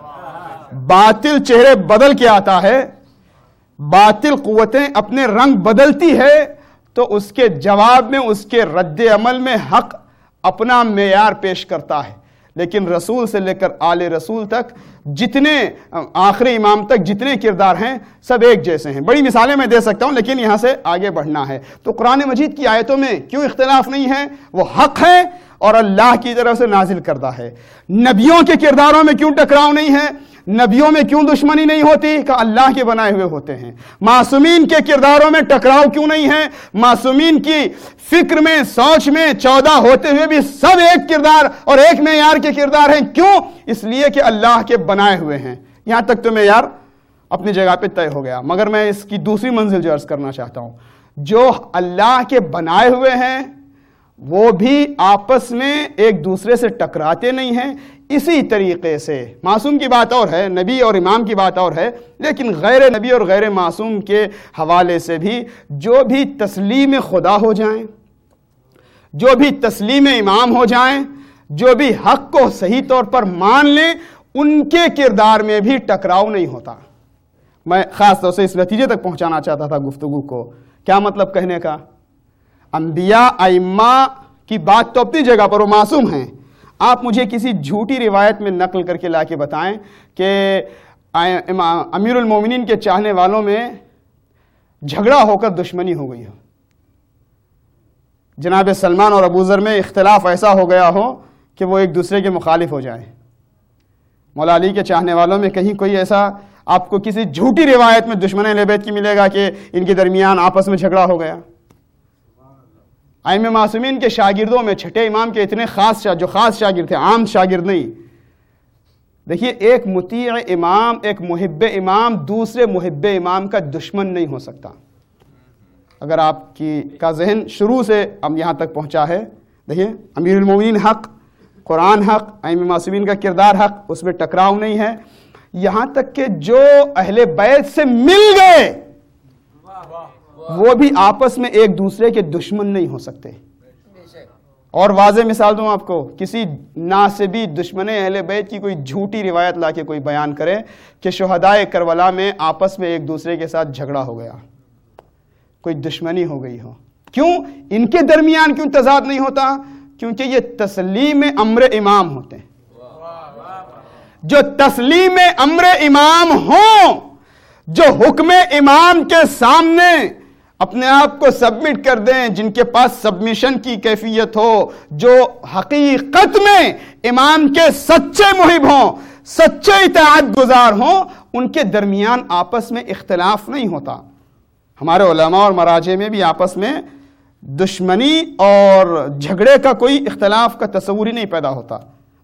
باطل چہرے بدل کے آتا ہے، باطل قوتیں اپنے رنگ بدلتی ہے، تو اس کے جواب میں اس کے رد عمل میں حق اپنا معیار پیش کرتا ہے، لیکن رسول سے لے کر آل رسول تک جتنے آخری امام تک جتنے کردار ہیں سب ایک جیسے ہیں۔ بڑی مثالیں میں دے سکتا ہوں لیکن یہاں سے آگے بڑھنا ہے۔ تو قرآن مجید کی آیتوں میں کیوں اختلاف نہیں ہے؟ وہ حق ہے اور اللہ کی طرف سے نازل کردہ ہے۔ نبیوں کے کرداروں میں کیوں ٹکراؤ نہیں ہے؟ نبیوں میں کیوں دشمنی نہیں ہوتی؟ کہ اللہ کے بنائے ہوئے ہوتے ہیں۔ معصومین کے کرداروں میں ٹکراؤ کیوں نہیں ہے؟ معصومین کی فکر میں سوچ میں چودہ ہوتے ہوئے بھی سب ایک کردار اور ایک معیار کے کردار ہیں۔ کیوں؟ اس لیے کہ اللہ کے بنائے ہوئے ہیں۔ یہاں تک تو معیار اپنی جگہ پہ طے ہو گیا، مگر میں اس کی دوسری منزل جو عرض کرنا چاہتا ہوں، جو اللہ کے بنائے ہوئے ہیں وہ بھی آپس میں ایک دوسرے سے ٹکراتے نہیں ہیں۔ اسی طریقے سے معصوم کی بات اور ہے، نبی اور امام کی بات اور ہے، لیکن غیر نبی اور غیر معصوم کے حوالے سے بھی جو بھی تسلیم خدا ہو جائیں، جو بھی تسلیم امام ہو جائیں، جو بھی حق کو صحیح طور پر مان لیں، ان کے کردار میں بھی ٹکراؤ نہیں ہوتا۔ میں خاص طور سے اس نتیجے تک پہنچانا چاہتا تھا گفتگو کو۔ کیا مطلب کہنے کا؟ انبیاء ائمہ کی بات تو اپنی جگہ پر وہ معصوم ہیں، آپ مجھے کسی جھوٹی روایت میں نقل کر کے لا کے بتائیں کہ امیر المومنین کے چاہنے والوں میں جھگڑا ہو کر دشمنی ہو گئی ہو، جناب سلمان اور ابو ذر میں اختلاف ایسا ہو گیا ہو کہ وہ ایک دوسرے کے مخالف ہو جائیں۔ مولا علی کے چاہنے والوں میں کہیں کوئی ایسا آپ کو کسی جھوٹی روایت میں دشمن اہل بیت کی ملے گا کہ ان کے درمیان آپس میں جھگڑا ہو گیا؟ ائمہ معصومین کے شاگردوں میں چھٹے امام کے اتنے خاص جو خاص شاگرد تھے، عام شاگرد نہیں۔ دیکھیے ایک مطیع امام، ایک محب امام دوسرے محب امام کا دشمن نہیں ہو سکتا۔ اگر آپ کی کا ذہن شروع سے اب یہاں تک پہنچا ہے، دیکھیے امیر المومنین حق، قرآن حق، ائمہ معصومین کا کردار حق، اس میں ٹکراؤ نہیں ہے، یہاں تک کہ جو اہل بیت سے مل گئے وہ بھی آپس میں ایک دوسرے کے دشمن نہیں ہو سکتے۔ اور واضح مثال دوں آپ کو، کسی ناسبی دشمن اہل بیت کی کوئی جھوٹی روایت لا کے کوئی بیان کرے کہ شہدائے کربلا میں آپس میں ایک دوسرے کے ساتھ جھگڑا ہو گیا، کوئی دشمنی ہو گئی ہو۔ کیوں؟ ان کے درمیان کیوں تضاد نہیں ہوتا؟ کیونکہ یہ تسلیم امر امام ہوتے ہیں۔ جو تسلیم امر امام ہوں، جو حکم امام کے سامنے اپنے آپ کو سبمٹ کر دیں، جن کے پاس سبمیشن کی کیفیت ہو، جو حقیقت میں امام کے سچے محب ہوں، سچے اطاعت گزار ہوں، ان کے درمیان آپس میں اختلاف نہیں ہوتا۔ ہمارے علماء اور مراجع میں بھی آپس میں دشمنی اور جھگڑے کا کوئی اختلاف کا تصور ہی نہیں پیدا ہوتا،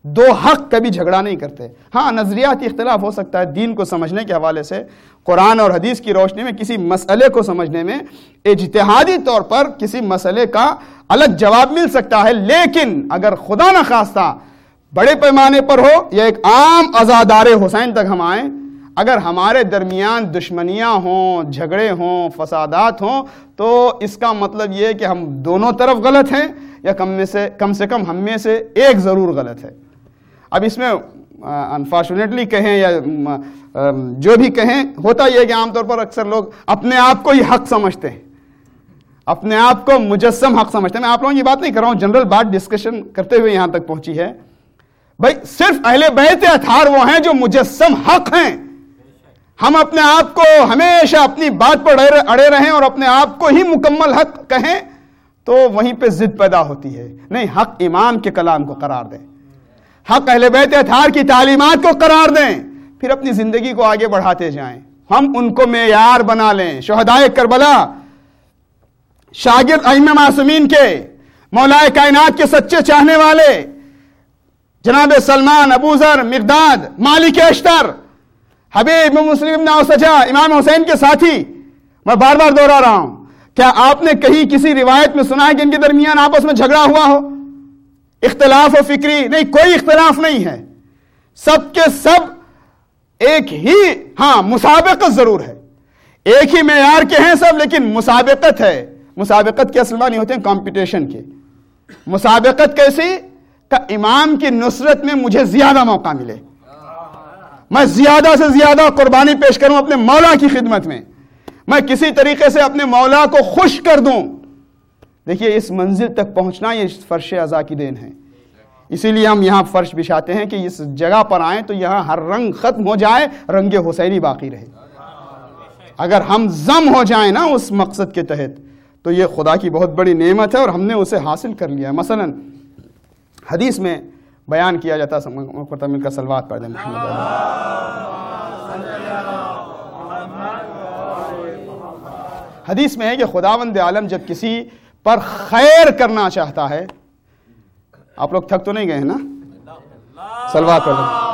دو حق کبھی جھگڑا نہیں کرتے. ہاں نظریاتی اختلاف ہو سکتا ہے دین کو سمجھنے کے حوالے سے, قرآن اور حدیث کی روشنی میں کسی مسئلے کو سمجھنے میں اجتہادی طور پر کسی مسئلے کا الگ جواب مل سکتا ہے, لیکن اگر خدا نخواستہ بڑے پیمانے پر ہو یا ایک عام عزادار حسین تک ہم آئیں, اگر ہمارے درمیان دشمنیاں ہوں, جھگڑے ہوں, فسادات ہوں, تو اس کا مطلب یہ ہے کہ ہم دونوں طرف غلط ہیں یا کم میں سے کم سے کم ہم میں سے ایک ضرور غلط ہے. اب اس میں انفارچونیٹلی کہیں یا جو بھی کہیں, ہوتا یہ ہے کہ عام طور پر اکثر لوگ اپنے آپ کو ہی حق سمجھتے ہیں, اپنے آپ کو مجسم حق سمجھتے ہیں. میں آپ لوگوں کی بات نہیں کر رہا ہوں, جنرل بات ڈسکشن کرتے ہوئے یہاں تک پہنچی ہے. بھائی صرف اہل بیت اطہار وہ ہیں جو مجسم حق ہیں. ہم اپنے آپ کو ہمیشہ اپنی بات پر اڑے رہیں اور اپنے آپ کو ہی مکمل حق کہیں تو وہیں پہ ضد پیدا ہوتی ہے. نہیں, حق امام کے کلام کو قرار دیں, حق اہل بیت اطہار کی تعلیمات کو قرار دیں, پھر اپنی زندگی کو آگے بڑھاتے جائیں. ہم ان کو معیار بنا لیں. شہدائے کربلا, شاگرد ائمہ معصومین کے, مولا کائنات کے سچے چاہنے والے جناب سلمان, ابو ذر, مقداد, مالک اشتر, حبیب مسلم بن اوسجہ, امام حسین کے ساتھی. میں بار بار دوہرا رہا ہوں, کیا آپ نے کہیں کسی روایت میں سنا ہے کہ ان کے درمیان آپس میں جھگڑا ہوا ہو, اختلاف و فکری؟ نہیں, کوئی اختلاف نہیں ہے. سب کے سب ایک ہی, ہاں مسابقت ضرور ہے, ایک ہی معیار کے ہیں سب, لیکن مسابقت ہے. مسابقت کے اصل معنی ہوتے ہیں کمپٹیشن کے. مسابقت کیسی؟ کہ امام کی نصرت میں مجھے زیادہ موقع ملے, میں زیادہ سے زیادہ قربانی پیش کروں اپنے مولا کی خدمت میں, میں کسی طریقے سے اپنے مولا کو خوش کر دوں. دیکھیے اس منزل تک پہنچنا یہ فرش عزا کی دین ہے. اسی لیے ہم یہاں فرش بچھاتے ہیں کہ اس جگہ پر آئیں تو یہاں ہر رنگ ختم ہو جائے, رنگ حسینی باقی رہے. اگر ہم ضم ہو جائیں نا اس مقصد کے تحت تو یہ خدا کی بہت بڑی نعمت ہے اور ہم نے اسے حاصل کر لیا ہے. مثلا حدیث میں بیان کیا جاتا ہے, مل کر صلوات پڑھ دیں محمد حدیث میں ہے کہ خداوند عالم جب کسی پر خیر کرنا چاہتا ہے, آپ لوگ تھک تو نہیں گئے ہیں نا, صلوات پڑھ دیں.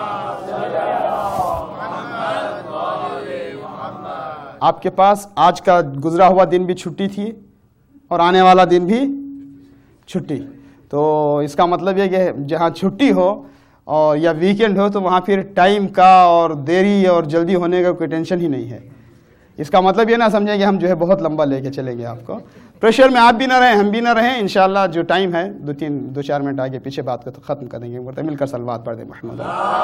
آپ کے پاس آج کا گزرا ہوا دن بھی چھٹی تھی اور آنے والا دن بھی چھٹی, تو اس کا مطلب یہ کہ جہاں چھٹی ہو اور یا ویکینڈ ہو تو وہاں پھر ٹائم کا اور دیری اور جلدی ہونے کا کوئی ٹینشن ہی نہیں ہے. اس کا مطلب یہ نہ سمجھیں کہ ہم جو ہے بہت لمبا لے کے چلیں گے آپ کو. پریشر میں آپ بھی نہ رہیں, ہم بھی نہ رہیں. انشاءاللہ جو ٹائم ہے دو تین دو چار منٹ آگے پیچھے بات کو تو ختم کر دیں گے. مل کر صلوات پڑھ دیں محمد.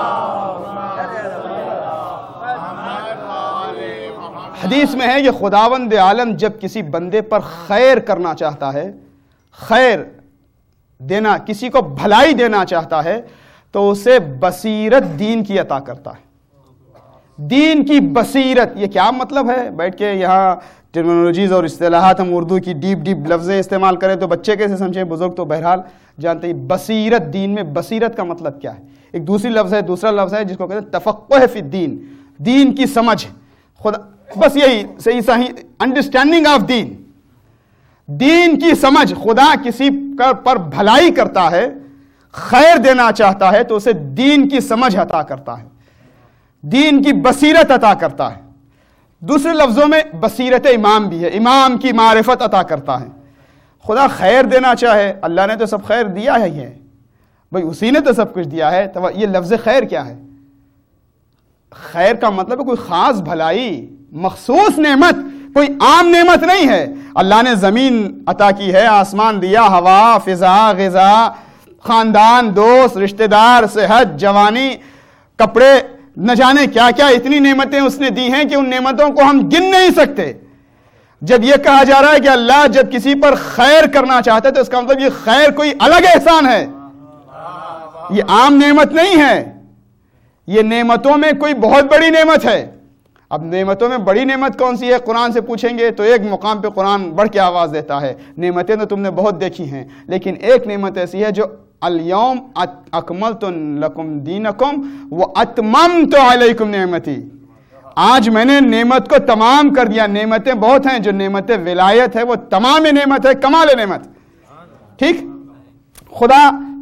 حدیث میں ہے کہ خداوند عالم جب کسی بندے پر خیر کرنا چاہتا ہے, خیر دینا, کسی کو بھلائی دینا چاہتا ہے تو اسے بصیرت دین کی عطا کرتا ہے. دین کی بصیرت, یہ کیا مطلب ہے؟ بیٹھ کے یہاں ٹرمینالوجیز اور اصطلاحات ہم اردو کی ڈیپ ڈیپ لفظیں استعمال کریں تو بچے کیسے سمجھیں, بزرگ تو بہرحال جانتے ہیں. بصیرت دین میں, بصیرت کا مطلب کیا ہے؟ ایک دوسری لفظ ہے, دوسرا لفظ ہے جس کو کہتے ہیں تفقہ فی الدین, دین کی سمجھ. خدا بس یہی صحیح صحیح انڈرسٹینڈنگ آف دین, دین کی سمجھ. خدا کسی پر بھلائی کرتا ہے, خیر دینا چاہتا ہے تو اسے دین کی سمجھ عطا کرتا ہے, دین کی بصیرت عطا کرتا ہے. دوسرے لفظوں میں بصیرت امام بھی ہے, امام کی معرفت عطا کرتا ہے. خدا خیر دینا چاہے, اللہ نے تو سب خیر دیا ہے, یہ بھئی اسی نے تو سب کچھ دیا ہے. تو یہ لفظ خیر کیا ہے؟ خیر کا مطلب ہے کوئی خاص بھلائی, مخصوص نعمت, کوئی عام نعمت نہیں ہے. اللہ نے زمین عطا کی ہے, آسمان دیا, ہوا, فضا, غذا, خاندان, دوست, رشتہ دار, صحت, جوانی, کپڑے, نہ جانے کیا کیا اتنی نعمتیں اس نے دی ہیں کہ ان نعمتوں کو ہم گن نہیں سکتے. جب یہ کہا جا رہا ہے کہ اللہ جب کسی پر خیر کرنا چاہتا ہے تو اس کا مطلب یہ خیر کوئی الگ احسان ہے, یہ عام نعمت نہیں ہے. یہ نعمتوں میں کوئی بہت بڑی نعمت ہے. اب نعمتوں میں بڑی نعمت کون سی ہے؟ قرآن سے پوچھیں گے تو ایک مقام پہ قرآن بڑھ کے آواز دیتا ہے. نعمتیں تو تم نے بہت دیکھی ہیں, لیکن ایک نعمت ایسی ہے جو الیوم اکملت لکم دینکم واتممت علیکم نعمتی, آج میں نے نعمت کو تمام کر دیا. نعمتیں بہت ہیں, جو نعمت ولایت ہے وہ تمام نعمت ہے, کمال نعمت. ٹھیک, خدا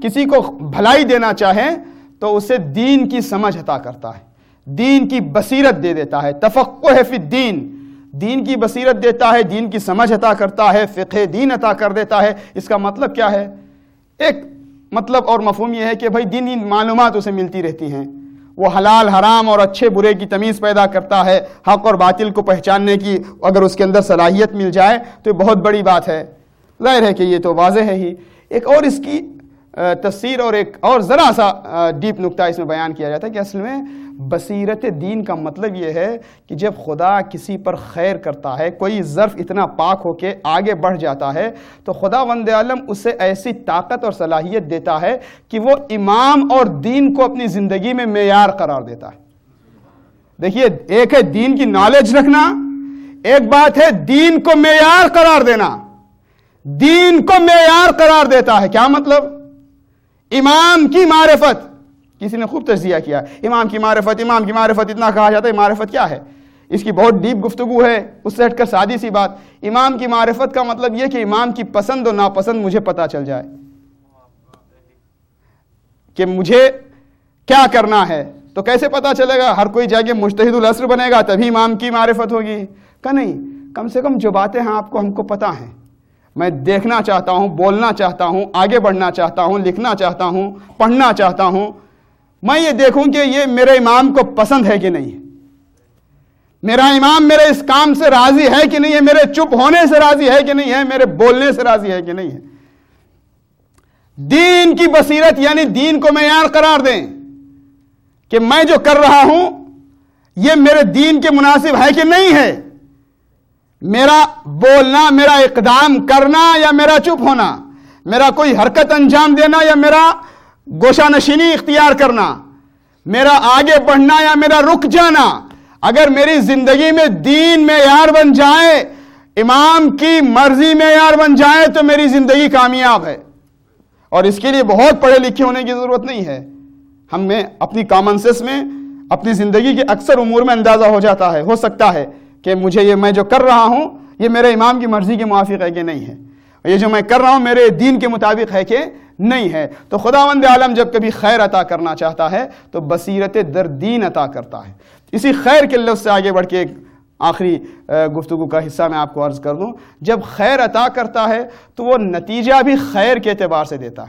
کسی کو بھلائی دینا چاہے تو اسے دین کی سمجھ عطا کرتا ہے، دین کی بصیرت دے دیتا ہے، تفقہ فی الدین، دین کی بصیرت دیتا ہے، دین کی سمجھ عطا کرتا ہے، فقہ دین عطا کر دیتا ہے۔ اس کا مطلب کیا ہے؟ ایک مطلب اور مفہوم یہ ہے کہ بھائی دینی معلومات اسے ملتی رہتی ہیں، وہ حلال حرام اور اچھے برے کی تمیز پیدا کرتا ہے، حق اور باطل کو پہچاننے کی اگر اس کے اندر صلاحیت مل جائے تو یہ بہت بڑی بات ہے۔ ظاہر ہے کہ یہ تو واضح ہے ہی۔ ایک اور اس کی تفسیر اور ایک اور ذرا سا ڈیپ نکتہ اس میں بیان کیا جاتا ہے کہ اصل میں بصیرت دین کا مطلب یہ ہے کہ جب خدا کسی پر خیر کرتا ہے، کوئی ظرف اتنا پاک ہو کے آگے بڑھ جاتا ہے تو خدا وند عالم اسے ایسی طاقت اور صلاحیت دیتا ہے کہ وہ امام اور دین کو اپنی زندگی میں معیار قرار دیتا ہے۔ دیکھیے، ایک ہے دین کی نالج رکھنا، ایک بات ہے دین کو معیار قرار دینا۔ دین کو معیار قرار دیتا ہے، کیا مطلب؟ امام کی معرفت، کسی نے خوب تجزیہ کیا، امام کی معرفت، امام کی معرفت اتنا کہا جاتا ہے، معرفت کیا ہے؟ اس کی بہت ڈیپ گفتگو ہے، اس سے ہٹ کر سادی سی بات، امام کی معرفت کا مطلب یہ کہ امام کی پسند و ناپسند مجھے پتا چل جائے کہ مجھے کیا کرنا ہے۔ تو کیسے پتا چلے گا؟ ہر کوئی جا کے مجتہد العصر بنے گا تبھی امام کی معرفت ہوگی؟ کہ نہیں، کم سے کم جو باتیں ہیں آپ کو ہم کو پتا ہیں، میں دیکھنا چاہتا ہوں، بولنا چاہتا ہوں، آگے بڑھنا چاہتا ہوں، لکھنا چاہتا ہوں، پڑھنا چاہتا ہوں، میں یہ دیکھوں کہ یہ میرے امام کو پسند ہے کہ نہیں ہے، میرا امام میرے اس کام سے راضی ہے کہ نہیں ہے، میرے چپ ہونے سے راضی ہے کہ نہیں ہے، میرے بولنے سے راضی ہے کہ نہیں ہے۔ دین کی بصیرت یعنی دین کو معیار قرار دیں کہ میں جو کر رہا ہوں یہ میرے دین کے مناسب ہے کہ نہیں ہے، میرا بولنا، میرا اقدام کرنا یا میرا چپ ہونا، میرا کوئی حرکت انجام دینا یا میرا گوشہ نشینی اختیار کرنا، میرا آگے بڑھنا یا میرا رک جانا، اگر میری زندگی میں دین معیار بن جائے، امام کی مرضی معیار بن جائے تو میری زندگی کامیاب ہے۔ اور اس کے لیے بہت پڑھے لکھے ہونے کی ضرورت نہیں ہے، ہمیں اپنی کامن سینس میں اپنی زندگی کے اکثر امور میں اندازہ ہو جاتا ہے، ہو سکتا ہے کہ مجھے یہ میں جو کر رہا ہوں یہ میرے امام کی مرضی کے موافق ہے کہ نہیں ہے، یہ جو میں کر رہا ہوں میرے دین کے مطابق ہے کہ نہیں ہے۔ تو خداوند عالم جب کبھی خیر عطا کرنا چاہتا ہے تو بصیرت در دین عطا کرتا ہے۔ اسی خیر کے لفظ سے آگے بڑھ کے ایک آخری گفتگو کا حصہ میں آپ کو عرض کر دوں، جب خیر عطا کرتا ہے تو وہ نتیجہ بھی خیر کے اعتبار سے دیتا ہے،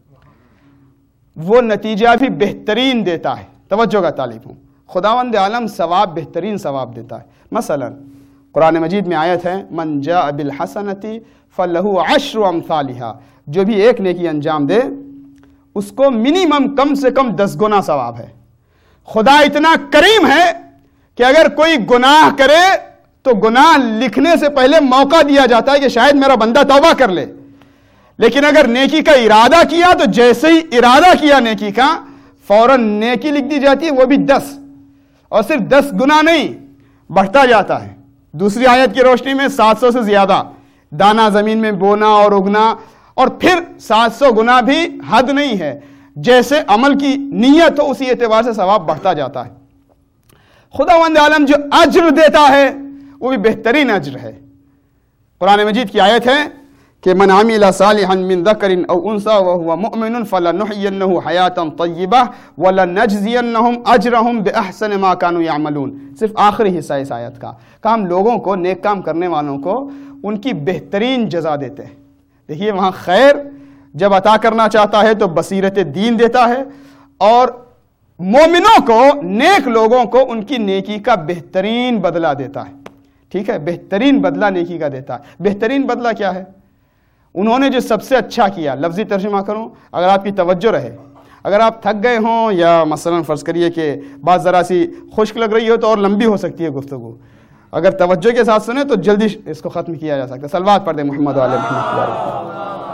وہ نتیجہ بھی بہترین دیتا ہے۔ توجہ کا طالب ہوں، خداوند عالم ثواب بہترین ثواب دیتا ہے۔ مثلا قرآن مجید میں آیت ہے من جاء بالحسنۃ فلہ عشر امثالھا، جو بھی ایک نیکی انجام دے اس کو منیمم کم سے کم دس گنا ثواب ہے۔ خدا اتنا کریم ہے کہ اگر کوئی گناہ کرے تو گناہ لکھنے سے پہلے موقع دیا جاتا ہے کہ شاید میرا بندہ توبہ کر لے، لیکن اگر نیکی کا ارادہ کیا تو جیسے ہی ارادہ کیا نیکی کا فوراً نیکی لکھ دی جاتی ہے، وہ بھی دس، اور صرف دس گنا نہیں بڑھتا جاتا ہے۔ دوسری آیت کی روشنی میں سات سو سے زیادہ دانا زمین میں بونا اور اگنا، اور پھر سات سو گنا بھی حد نہیں ہے، جیسے عمل کی نیت ہو اسی اعتبار سے ثواب بڑھتا جاتا ہے۔ خداوند عالم جو اجر دیتا ہے وہ بھی بہترین اجر ہے۔ قرآن مجید کی آیت ہے کہ من عمل صالحا من ذکر او انثى وهو مؤمن فلنحيينه حیاتا طیبہ ولنجزینهم اجرهم باحسن ما كانوا يعملون۔ صرف آخری حصہ اس آیت کا کہ ہم لوگوں کو، نیک کام کرنے والوں کو ان کی بہترین جزا دیتے ہیں۔ دیکھیے وہاں خیر جب عطا کرنا چاہتا ہے تو بصیرت دین دیتا ہے، اور مومنوں کو، نیک لوگوں کو ان کی نیکی کا بہترین بدلہ دیتا ہے۔ ٹھیک ہے، بہترین بدلہ نیکی کا دیتا ہے۔ بہترین بدلہ کیا ہے؟ انہوں نے جو سب سے اچھا کیا، لفظی ترجمہ کروں اگر آپ کی توجہ رہے، اگر آپ تھک گئے ہوں یا مثلا فرض کریے کہ بات ذرا سی خشک لگ رہی ہو تو اور لمبی ہو سکتی ہے گفتگو، اگر توجہ کے ساتھ سنیں تو جلدی اس کو ختم کیا جا سکتا ہے۔ صلوات پڑھ دیں محمد و آل محمد۔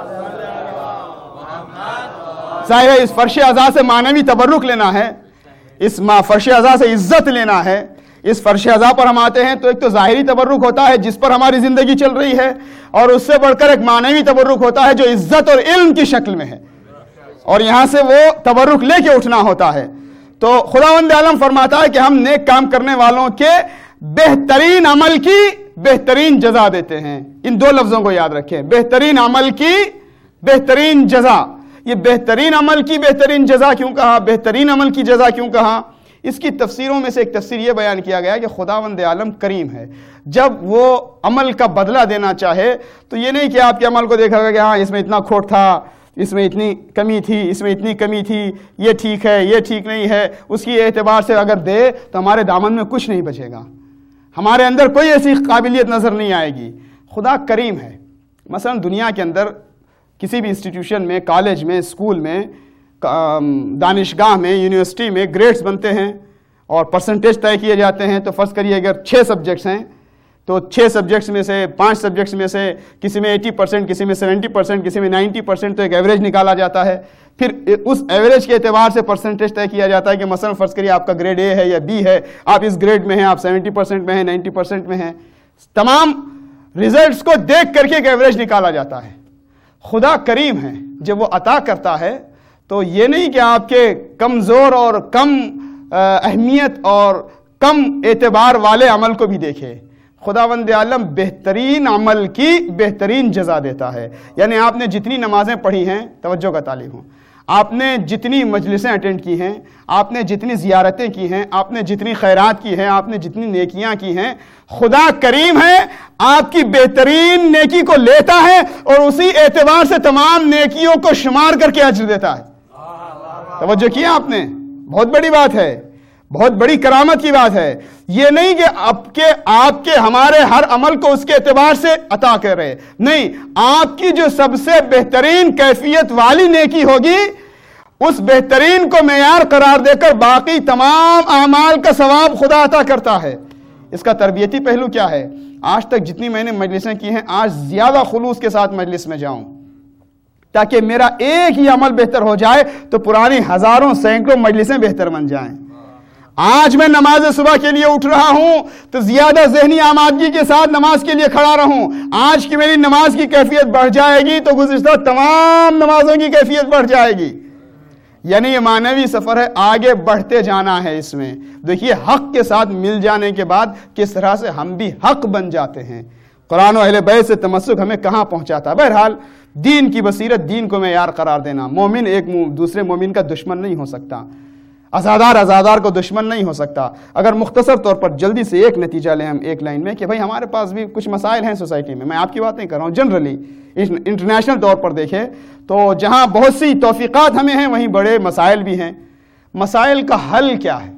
ظاہر ہے اس فرش عزا سے معنوی تبرک لینا ہے، اس فرش عزا سے عزت لینا ہے۔ اس فرش عزا پر ہم آتے ہیں تو ایک تو ظاہری تبرک ہوتا ہے جس پر ہماری زندگی چل رہی ہے، اور اس سے بڑھ کر ایک معنوی تبرک ہوتا ہے جو عزت اور علم کی شکل میں ہے، اور یہاں سے وہ تبرک لے کے اٹھنا ہوتا ہے۔ تو خداوند عالم فرماتا ہے کہ ہم نیک کام کرنے والوں کے بہترین عمل کی بہترین جزا دیتے ہیں۔ ان دو لفظوں کو یاد رکھیں، بہترین عمل کی بہترین جزا، یہ بہترین عمل کی بہترین جزا کیوں کہا، بہترین عمل کی جزا کیوں کہا؟ اس کی تفسیروں میں سے ایک تفسیر یہ بیان کیا گیا کہ خداوند عالم کریم ہے، جب وہ عمل کا بدلہ دینا چاہے تو یہ نہیں کہ آپ کے عمل کو دیکھا گا کہ ہاں اس میں اتنا کھوٹ تھا، اس میں اتنی کمی تھی، اس میں اتنی کمی تھی، یہ ٹھیک ہے، یہ ٹھیک نہیں ہے، اس کی اعتبار سے اگر دے تو ہمارے دامن میں کچھ نہیں بچے گا، ہمارے اندر کوئی ایسی قابلیت نظر نہیں آئے گی۔ خدا کریم ہے۔ مثلا دنیا کے اندر کسی بھی انسٹیٹیوشن میں، کالج میں، اسکول میں، دانشگاہ میں، یونیورسٹی میں گریڈز بنتے ہیں اور پرسنٹیج طے کیے جاتے ہیں۔ تو فرض کریے اگر چھ سبجیکٹس ہیں تو چھ سبجیکٹس میں سے پانچ سبجیکٹس میں سے کسی میں ایٹی پرسینٹ، کسی میں سیونٹی پرسینٹ، کسی میں نائنٹی پرسینٹ، تو ایک ایوریج نکالا جاتا ہے۔ پھر اس ایوریج کے اعتبار سے پرسنٹیج طے کیا جاتا ہے کہ مثلا فرض کریے آپ کا گریڈ اے ہے یا بی ہے، آپ اس گریڈ میں ہیں، آپ سیونٹی پرسینٹ میں ہیں، نائنٹی پرسینٹ میں ہیں۔ تمام ریزلٹس کو دیکھ کر کے ایک ایوریج نکالا جاتا ہے۔ خدا کریم ہے، جب وہ عطا کرتا ہے تو یہ نہیں کہ آپ کے کمزور اور کم اہمیت اور کم اعتبار والے عمل کو بھی دیکھے۔ خداوند عالم بہترین عمل کی بہترین جزا دیتا ہے۔ یعنی آپ نے جتنی نمازیں پڑھی ہیں، توجہ کا طالب ہوں، آپ نے جتنی مجلسیں اٹینڈ کی ہیں، آپ نے جتنی زیارتیں کی ہیں، آپ نے جتنی خیرات کی ہیں، آپ نے جتنی نیکیاں کی ہیں، خدا کریم ہے، آپ کی بہترین نیکی کو لیتا ہے اور اسی اعتبار سے تمام نیکیوں کو شمار کر کے اجر دیتا ہے۔ توجہ کیا آپ نے؟ بہت بڑی بات ہے، بہت بڑی کرامت کی بات ہے۔ یہ نہیں کہ آپ کے آپ کے ہمارے ہر عمل کو اس کے اعتبار سے عطا کر رہے، نہیں، آپ کی جو سب سے بہترین کیفیت والی نیکی ہوگی اس بہترین کو معیار قرار دے کر باقی تمام اعمال کا ثواب خدا عطا کرتا ہے۔ اس کا تربیتی پہلو کیا ہے؟ آج تک جتنی میں نے مجلسیں کی ہیں، آج زیادہ خلوص کے ساتھ مجلس میں جاؤں تاکہ میرا ایک ہی عمل بہتر ہو جائے تو پرانی ہزاروں سینکڑوں مجلسیں بہتر بن جائیں۔ آج میں نماز صبح کے لیے اٹھ رہا ہوں تو زیادہ ذہنی آمادگی کے ساتھ نماز کے لیے کھڑا رہوں۔ آج کی میری نماز کی کیفیت بڑھ جائے گی تو گزشتہ تمام نمازوں کی کیفیت بڑھ جائے گی۔ یعنی یہ معنوی سفر ہے، آگے بڑھتے جانا ہے۔ اس میں دیکھیے حق کے ساتھ مل جانے کے بعد کس طرح سے ہم بھی حق بن جاتے ہیں۔ قرآن و اہل بیت سے تمسک ہمیں کہاں پہنچاتا ہے؟ بہرحال دین کی بصیرت، دین کو معیار قرار دینا۔ مومن ایک دوسرے مومن کا دشمن نہیں ہو سکتا، ازادار ازادار کو دشمن نہیں ہو سکتا۔ اگر مختصر طور پر جلدی سے ایک نتیجہ لیں ہم ایک لائن میں کہ بھائی ہمارے پاس بھی کچھ مسائل ہیں سوسائٹی میں، میں آپ کی بات نہیں کر رہا ہوں، جنرلی انٹرنیشنل طور پر دیکھیں تو جہاں بہت سی توفیقات ہمیں ہیں وہیں بڑے مسائل بھی ہیں۔ مسائل کا حل کیا ہے؟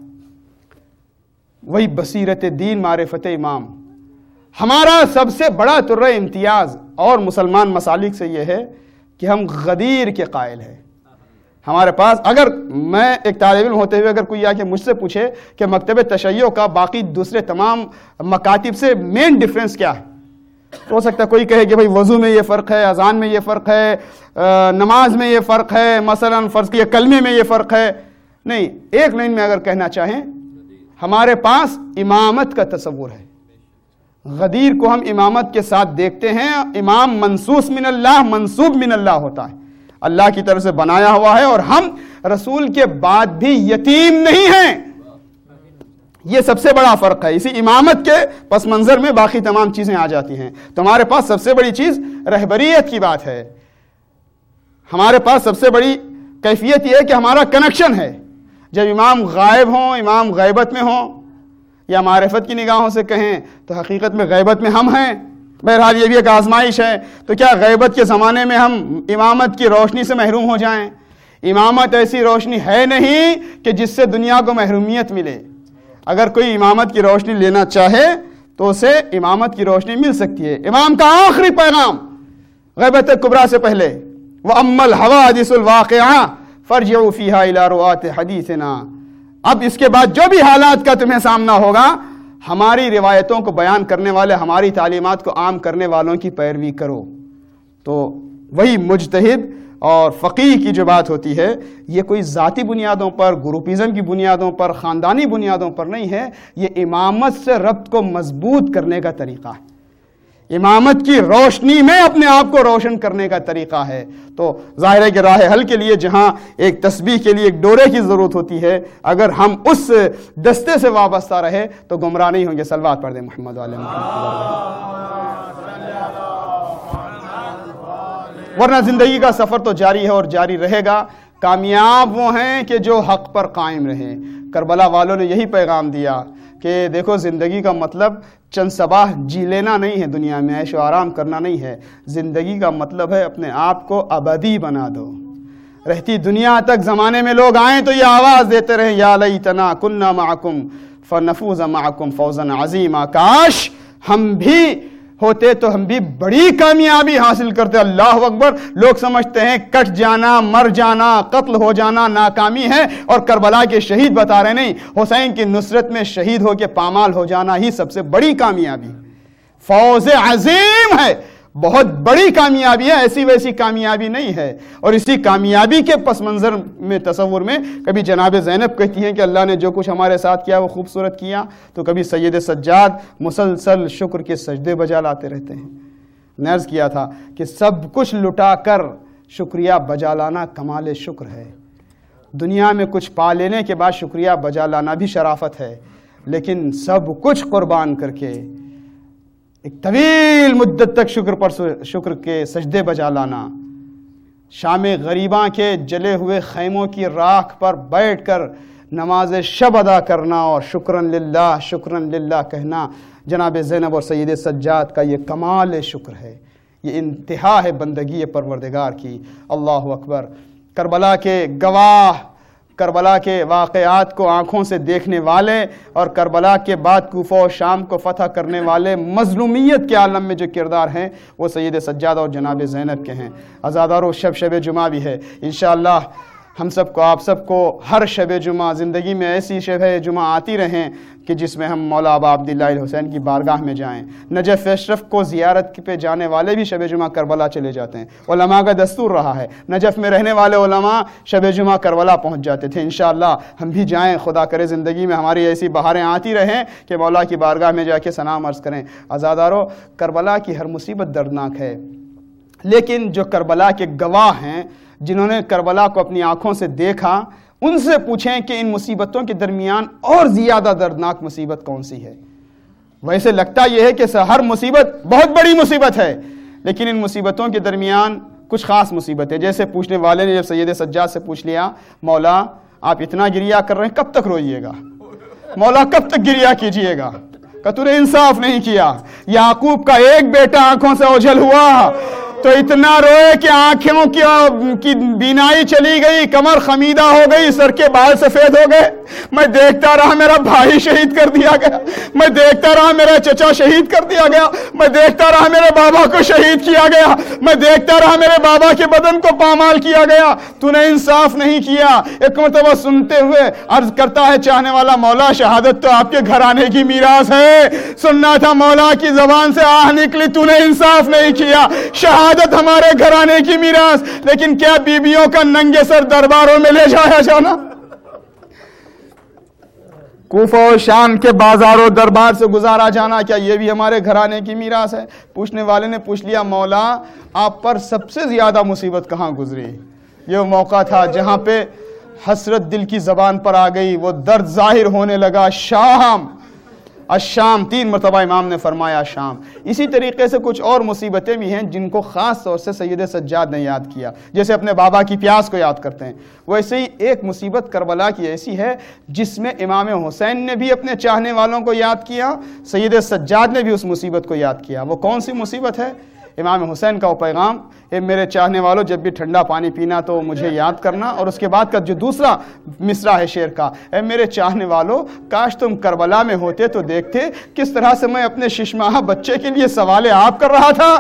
وہی بصیرت دین، معرفت امام۔ ہمارا سب سے بڑا طرح امتیاز اور مسلمان مسالک سے یہ ہے کہ ہم غدیر کے قائل ہیں۔ ہمارے پاس، اگر میں ایک طالب علم ہوتے ہوئے اگر کوئی آ کے مجھ سے پوچھے کہ مکتب تشیع کا باقی دوسرے تمام مکاتب سے مین ڈیفرنس کیا ہے، تو ہو سکتا ہے کوئی کہے کہ بھائی وضو میں یہ فرق ہے، اذان میں یہ فرق ہے، نماز میں یہ فرق ہے، مثلا فرض کیے کلمے میں یہ فرق ہے۔ نہیں، ایک لائن میں اگر کہنا چاہیں، ہمارے پاس امامت کا تصور ہے۔ غدیر کو ہم امامت کے ساتھ دیکھتے ہیں۔ امام منصوص من اللہ، منصوب من اللہ ہوتا ہے، اللہ کی طرف سے بنایا ہوا ہے، اور ہم رسول کے بعد بھی یتیم نہیں ہیں۔ یہ سب سے بڑا فرق ہے۔ اسی امامت کے پس منظر میں باقی تمام چیزیں آ جاتی ہیں۔ تو ہمارے پاس سب سے بڑی چیز رہبریت کی بات ہے۔ ہمارے پاس سب سے بڑی کیفیت یہ ہے کہ ہمارا کنیکشن ہے۔ جب امام غائب ہوں، امام غیبت میں ہوں، یا معرفت کی نگاہوں سے کہیں تو حقیقت میں غیبت میں ہم ہیں۔ بہرحال یہ بھی ایک آزمائش ہے۔ تو کیا غیبت کے زمانے میں ہم امامت کی روشنی سے محروم ہو جائیں؟ امامت ایسی روشنی ہے نہیں کہ جس سے دنیا کو محرومیت ملے۔ اگر کوئی امامت کی روشنی لینا چاہے تو اسے امامت کی روشنی مل سکتی ہے۔ امام کا آخری پیغام غیبت کبریٰ سے پہلے، وَأَمَّا الْحَوَادِثُ الْوَاقِعَةُ فَارْجِعُوا فِيهَا إِلَىٰ رُوَاةِ حَدِيثِنَا۔ اب اس کے بعد جو بھی حالات کا تمہیں سامنا ہوگا، ہماری روایتوں کو بیان کرنے والے، ہماری تعلیمات کو عام کرنے والوں کی پیروی کرو۔ تو وہی مجتہد اور فقیہ کی جو بات ہوتی ہے، یہ کوئی ذاتی بنیادوں پر، گروپزم کی بنیادوں پر، خاندانی بنیادوں پر نہیں ہے، یہ امامت سے ربط کو مضبوط کرنے کا طریقہ ہے، امامت کی روشنی میں اپنے آپ کو روشن کرنے کا طریقہ ہے۔ تو ظاہر ہے کہ راہ حل کے لیے جہاں ایک تسبیح کے لیے ایک ڈورے کی ضرورت ہوتی ہے، اگر ہم اس دستے سے وابستہ رہے تو گمراہ نہیں ہوں گے۔ صلوات پڑھ دیں محمد علیہ محمد۔ ورنہ زندگی کا سفر تو جاری ہے اور جاری رہے گا۔ کامیاب وہ ہیں کہ جو حق پر قائم رہیں۔ کربلا والوں نے یہی پیغام دیا کہ دیکھو زندگی کا مطلب چند صباح جی لینا نہیں ہے، دنیا میں عیش و آرام کرنا نہیں ہے، زندگی کا مطلب ہے اپنے آپ کو ابدی بنا دو۔ رہتی دنیا تک زمانے میں لوگ آئیں تو یہ آواز دیتے رہیں یا لیتنا کننا معکم فنفوز معکم فوزا عظیما، کاش ہم بھی ہوتے تو ہم بھی بڑی کامیابی حاصل کرتے۔ اللہ اکبر۔ لوگ سمجھتے ہیں کٹ جانا، مر جانا، قتل ہو جانا ناکامی ہے، اور کربلا کے شہید بتا رہے نہیں، حسین کی نصرت میں شہید ہو کے پامال ہو جانا ہی سب سے بڑی کامیابی، فوز عظیم ہے، بہت بڑی کامیابی ہے، ایسی ویسی کامیابی نہیں ہے۔ اور اسی کامیابی کے پس منظر میں تصور میں کبھی جناب زینب کہتی ہیں کہ اللہ نے جو کچھ ہمارے ساتھ کیا وہ خوبصورت کیا، تو کبھی سید سجاد مسلسل شکر کے سجدے بجا لاتے رہتے ہیں۔ نے عرض کیا تھا کہ سب کچھ لٹا کر شکریہ بجا لانا کمال شکر ہے۔ دنیا میں کچھ پا لینے کے بعد شکریہ بجا لانا بھی شرافت ہے، لیکن سب کچھ قربان کر کے ایک طویل مدت تک شکر پر شکر کے سجدے بجا لانا، شام غریباں کے جلے ہوئے خیموں کی راکھ پر بیٹھ کر نماز شب ادا کرنا اور شکرن للہ شکرن للہ کہنا، جناب زینب اور سید سجاد کا یہ کمال شکر ہے، یہ انتہا ہے بندگی پروردگار کی۔ اللہ اکبر۔ کربلا کے گواہ، کربلا کے واقعات کو آنکھوں سے دیکھنے والے اور کربلا کے بعد کوفہ و شام کو فتح کرنے والے مظلومیت کے عالم میں جو کردار ہیں وہ سید سجاد اور جناب زینب کے ہیں۔ عزادارو، شب شب جمعہ بھی ہے، انشاءاللہ ہم سب کو، آپ سب کو ہر شب جمعہ زندگی میں ایسی شب جمعہ آتی رہیں کہ جس میں ہم مولا ابا عبداللہ الحسین کی بارگاہ میں جائیں۔ نجف اشرف کو زیارت پہ جانے والے بھی شب جمعہ کربلا چلے جاتے ہیں، علماء کا دستور رہا ہے، نجف میں رہنے والے علماء شب جمعہ کربلا پہنچ جاتے تھے۔ انشاءاللہ ہم بھی جائیں، خدا کرے زندگی میں ہماری ایسی بہاریں آتی رہیں کہ مولا کی بارگاہ میں جا کے سلام عرض کریں۔ عزادارو، کربلا کی ہر مصیبت دردناک ہے، لیکن جو کربلا کے گواہ ہیں، جنہوں نے کربلا کو اپنی آنکھوں سے دیکھا، ان سے پوچھیں کہ ان مصیبتوں کے درمیان اور زیادہ دردناک مصیبت کون سی ہے۔ ویسے لگتا یہ ہے کہ ہر مصیبت بہت بڑی مصیبت ہے، لیکن ان مصیبتوں کے درمیان کچھ خاص مصیبت ہے۔ جیسے پوچھنے والے نے جب سید سجاد سے پوچھ لیا، مولا آپ اتنا گریہ کر رہے ہیں، کب تک روئیے گا؟ مولا کب تک گریہ کیجئے گا؟ کہ تو نے انصاف نہیں کیا۔ یعقوب کا ایک بیٹا آنکھوں سے اوجھل ہوا تو اتنا روئے کہ آنکھوں کی بینائی چلی گئی، کمر خمیدہ ہو گئی، سر کے بال سفید ہو گئے۔ میں دیکھتا رہا میرا بھائی شہید کر دیا گیا، میں دیکھتا رہا میرا چچا شہید کر دیا گیا، میں دیکھتا رہا میرے بابا کو شہید کیا گیا، میں دیکھتا رہا میرے بابا کے بدن کو پامال کیا گیا، تو نے انصاف نہیں کیا۔ ایک مرتبہ سنتے ہوئے عرض کرتا ہے چاہنے والا، مولا شہادت تو آپ کے گھرانے کی میراث ہے۔ سننا تھا مولا کی زبان سے آہ نکلی، تو نے انصاف نہیں کیا، شہادت ہمارے گھرانے کی میراث، لیکن کیا بیویوں کا ننگے سر درباروں میں لے جایا جانا، کوفہ و شام کے بازار و دربار سے گزارا جانا، کیا یہ بھی ہمارے گھرانے کی میراث ہے؟ پوچھنے والے نے پوچھ لیا، مولا آپ پر سب سے زیادہ مصیبت کہاں گزری؟ یہ موقع تھا جہاں پہ حسرت دل کی زبان پر آ گئی، وہ درد ظاہر ہونے لگا، شام، الشام، تین مرتبہ امام نے فرمایا شام۔ اسی طریقے سے کچھ اور مصیبتیں بھی ہیں جن کو خاص طور سے سید سجاد نے یاد کیا، جیسے اپنے بابا کی پیاس کو یاد کرتے ہیں، ویسے ہی ایک مصیبت کربلا کی ایسی ہے جس میں امام حسین نے بھی اپنے چاہنے والوں کو یاد کیا، سید سجاد نے بھی اس مصیبت کو یاد کیا۔ وہ کون سی مصیبت ہے؟ امام حسین کا وہ پیغام، اے میرے چاہنے والوں جب بھی ٹھنڈا پانی پینا تو مجھے یاد کرنا، اور اس کے بعد کا جو دوسرا مصرع ہے شعر کا، اے میرے چاہنے والوں کاش تم کربلا میں ہوتے تو دیکھتے کس طرح سے میں اپنے شش ماہ بچے کے لیے سوال آپ کر رہا تھا،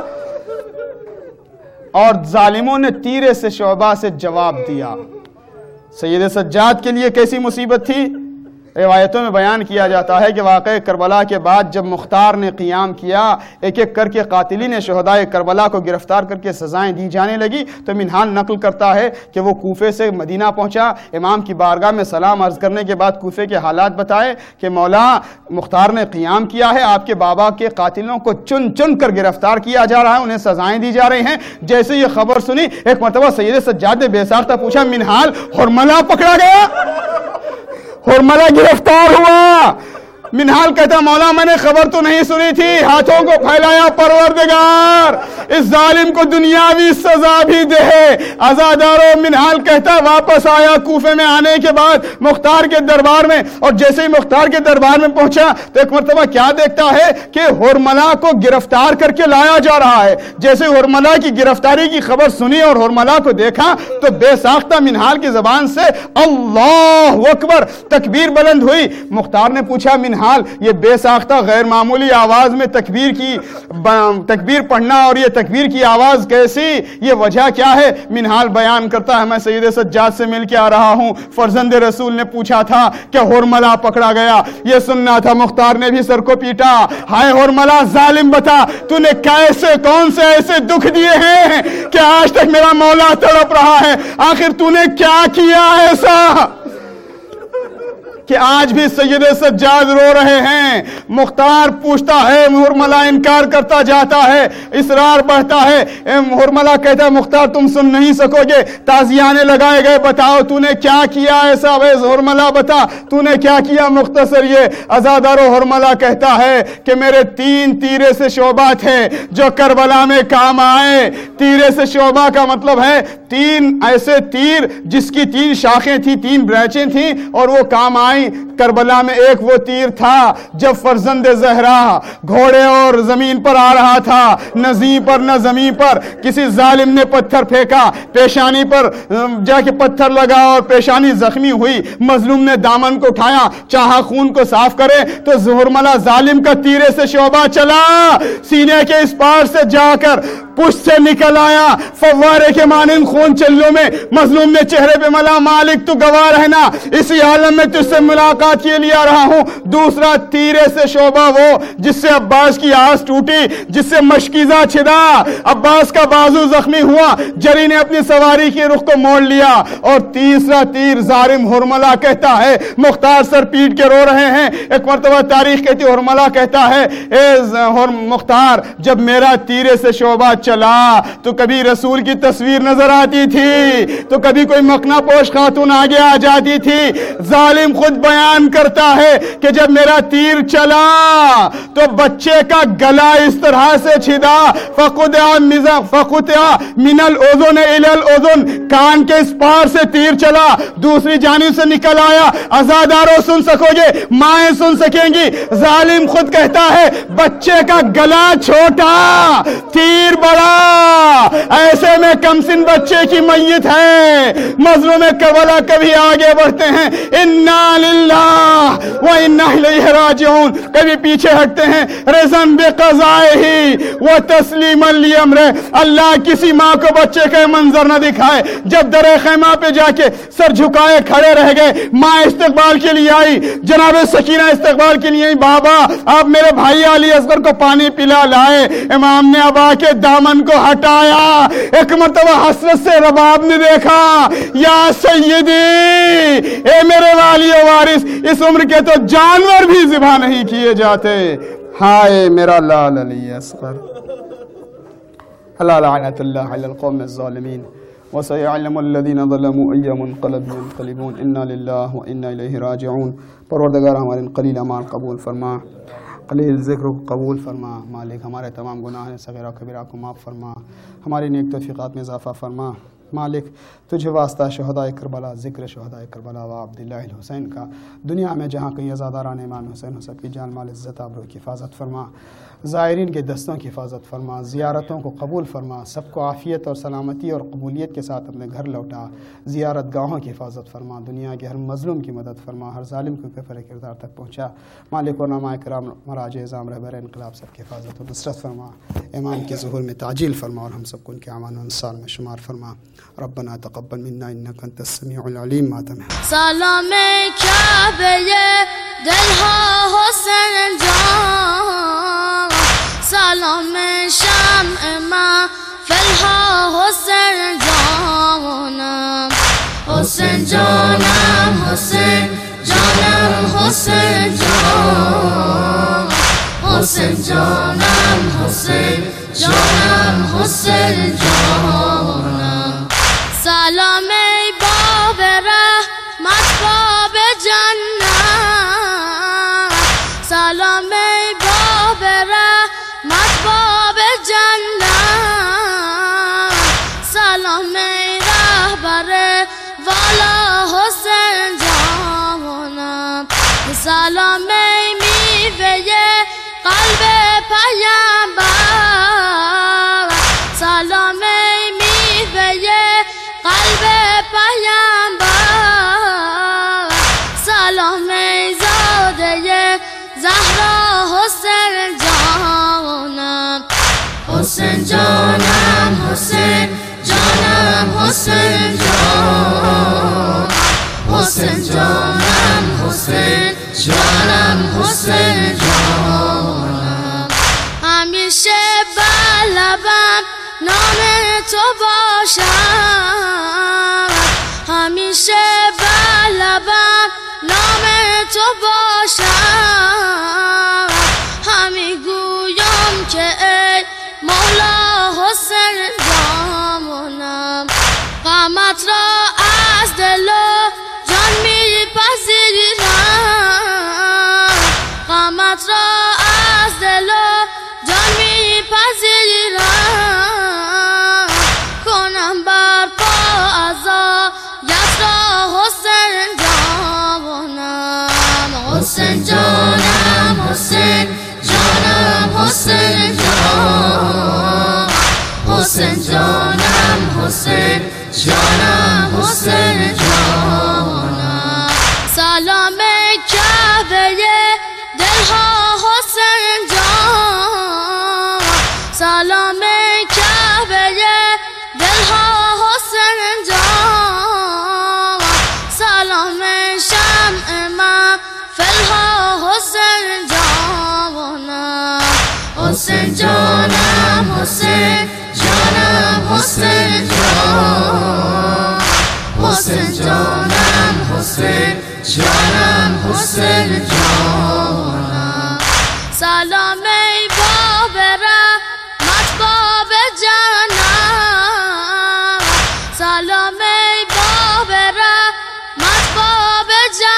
اور ظالموں نے تیرے سے شعبہ سے جواب دیا۔ سید سجاد کے لیے کیسی مصیبت تھی؟ روایتوں میں بیان کیا جاتا ہے کہ واقع کربلا کے بعد جب مختار نے قیام کیا، ایک ایک کر کے قاتلین شہدائے کربلا کو گرفتار کر کے سزائیں دی جانے لگی، تو منہال نقل کرتا ہے کہ وہ کوفے سے مدینہ پہنچا، امام کی بارگاہ میں سلام عرض کرنے کے بعد کوفے کے حالات بتائے کہ مولا مختار نے قیام کیا ہے، آپ کے بابا کے قاتلوں کو چن چن کر گرفتار کیا جا رہا ہے، انہیں سزائیں دی جا رہی ہیں۔ جیسے یہ خبر سنی، ایک مرتبہ سید سجاد نے بے ساختہ پوچھا، منہال حرملہ پکڑا گیا؟ حرملہ گرفتار ہوا؟ منہال کہتا مولا میں نے خبر تو نہیں سنی تھی، ہاتھوں کو پھیلایا پروردگار اس ظالم کو دنیاوی سزا بھی دے۔ عزادارو منہال کہتا واپس آیا کوفے میں آنے کے بعد مختار کے دربار میں، اور جیسے ہی مختار کے دربار میں پہنچا تو ایک مرتبہ کیا دیکھتا ہے کہ ہرملا کو گرفتار کر کے لایا جا رہا ہے۔ جیسے ہرملا کی گرفتاری کی خبر سنی اور ہرملا کو دیکھا تو بے ساختہ منہال کی زبان سے اللہ اکبر تکبیر بلند ہوئی۔ مختار نے پوچھا منہال یہ بے ساختہ غیر معمولی آواز میں تکبیر کی تکبیر پڑھنا اور یہ تکبیر کی آواز کیسی، یہ وجہ کیا ہے؟ منہال بیان کرتا ہے میں سید سجاد سے مل کے آ رہا ہوں، فرزند رسول نے پوچھا تھا کہ ہرملا پکڑا گیا، یہ سننا تھا، مختار نے بھی سر کو پیٹا۔ ہائے ہرملا ظالم بتا تو نے کیسے کون سے ایسے دکھ دیے ہیں کہ آج تک میرا مولا تڑپ رہا ہے، آخر تو نے کیا کیا ایسا کہ آج بھی سید سجاد رو رہے ہیں؟ مختار پوچھتا ہے، ہرملا انکار کرتا جاتا ہے، اصرار بڑھتا ہے۔ ہرملا کہتا ہے مختار تم سن نہیں سکو گے، تازیانے لگائے گئے، بتاؤ تو نے کیا کیا ایسا؟ ویز ہرملا بتا تو نے کیا کیا؟ مختصر یہ عزادارو ہرملا کہتا ہے کہ میرے تین تیرے سے شعبہ تھے جو کربلا میں کام آئے۔ تیرے سے شعبہ کا مطلب ہے تین ایسے تیر جس کی تین شاخیں تھی، تین برانچیں تھیں اور وہ کام آئے کربلا میں۔ ایک وہ تیر تھا جب فرزند زہرا گھوڑے اور زمین پر آ رہا تھا، نہ زمین پر نہ زمین پر کسی ظالم نے پتھر پھینکا، پیشانی پر جا کے پتھر لگا اور پیشانی زخمی ہوئی، مظلوم نے دامن کو اٹھایا چاہا خون کو صاف کرے تو ہرملا ظالم کا تیرے سے شعبہ چلا، سینے کے اس پار سے جا کر پشت سے نکل آیا، فوارے کے مانند خون چلوں میں مظلوم نے چہرے پہ ملا، مالک تو گواہ رہنا اسی عالم میں تجھ سے ملاقات کے لیے آ رہا ہوں۔ دوسرا تیرے سے شعبہ وہ جس سے عباس کی آس ٹوٹی، جس سے مشکیزہ چھدا، عباس کا بازو زخمی ہوا، جری نے اپنی سواری کی رخ کو موڑ لیا۔ اور تیسرا تیر ظالم ہرملا کہتا ہے مختار سر پیٹ کے رو رہے ہیں۔ ایک مرتبہ تاریخ کہتی ہرملا کہتا ہے اے مختار جب میرا تیرے سے شعبہ چلا تو کبھی رسول کی تصویر نظر آتی تھی تو کبھی کوئی مکنا پوش خاتون آگے آ جاتی تھی۔ ظالم خود بیان کرتا ہے کہ جب میرا تیر چلا تو بچے کا گلا اس طرح سے چھدا، فقطع فقطع من الاذن الى الاذن، کان کے اس پار سے تیر چلا دوسری جانب سے نکل آیا۔ عزادارو سن سکو گے، مائیں سن سکیں گی، ظالم خود کہتا ہے بچے کا گلا چھوٹا تیر بڑا، ایسے میں کمسن بچے کی میت ہے۔ مظلوم کربلا کبھی آگے بڑھتے ہیں انا للہ و انا الیہ راجعون، کبھی پیچھے ہٹتے ہیں رضا بقضائہ و تسلیما لامرہ۔ اللہ کسی ماں کو بچے کا منظر نہ دکھائے، جب در خیمہ پہ جا کے سر جھکائے کھڑے رہ گئے، ماں استقبال کے لیے آئی، جناب سکینہ استقبال کے لیے آئی، بابا آپ میرے بھائی علی اصغر کو پانی پلا لائے۔ امام نے ابا کے دامن کو ہٹایا، ایک مرتبہ حسرت سے رباب نے دیکھا، یا سیدی اے میرے والی و وارث، اس عمر کے تو جانور بھی ذبح نہیں کیے جاتے، ہائے میرا لال علی اصغر۔ اللہ لعنت اللہ علی القوم الظالمین وسيعلم الذين ظلموا أي منقلب ينقلبون إنا لله وإنا إليه راجعون۔ پروردگار ہمارے قلیل اعمال قبول فرما، قلیل ذکر کو قبول فرما، مالک ہمارے تمام گناہ صغیرہ کبیرہ کو معاف فرما، ہماری نیک توفیقات میں اضافہ فرما۔ مالک تجھے واسطہ شہدائے کربلا، ذکر شہدائے کربلا و عبداللہ الحسین کا، دنیا میں جہاں کہیں عزاداران امام حسین ہو سب کی جان مال عزت آبرو کی حفاظت فرما، زائرین کے دستوں کی حفاظت فرما، زیارتوں کو قبول فرما، سب کو عافیت اور سلامتی اور قبولیت کے ساتھ اپنے گھر لوٹا، زیارت گاہوں کی حفاظت فرما، دنیا کے ہر مظلوم کی مدد فرما، ہر ظالم کو کفر کردار تک پہنچا۔ مالک علماء کرام، مراجع اعظام، رہبر انقلاب سب کی حفاظت و نصرت فرما، امام کے ظہور میں تعجیل فرما اور ہم سب کو ان کے اعوان و انصار میں شمار فرما۔ ربنا تقبل منا انك انت السميع العليم ماتم۔ سلام کعبہ دلہا حسین جان، سلام شمع ما فلہا حسین جانم، حسین جانم حسین جانم حسین جان، حسین جانم حسین جانم حسین جانم۔ سلام ای باب رحمت باب جنت، سلام ای میوه قلب پیامبر، سلام ای میوه قلب پیامبر، سلام ای زاده زهرا حسین جانم، حسین جانم، حسین جانم، حسین جان، حسین جانم، حسین جانم، حسین جانم. همیشه بر لبم نام تو باشم، همیشه بر لبم نام تو باشم، همی گویم که ای مولا حسین جانم، غمت را از دل و جان میپذیرم، غمت را از دل و جان میپذیرم، کنم برپا عزایت را حسین جانم، حسین جانم، حسین جانم، حسین جان، حسین جانم، حسین جانم، حسین جانم. سلام کعبه دلها حسین جان، سلام کعبه دلها حسین جان، سلام شمع محفلها حسین جانم، حسین جانم، حسین جانم، حسین جان، حسین جانم، حسین جانم، حسین جانم. سلام ای باب رحمت باب جنت، سلام ای باب رحمت باب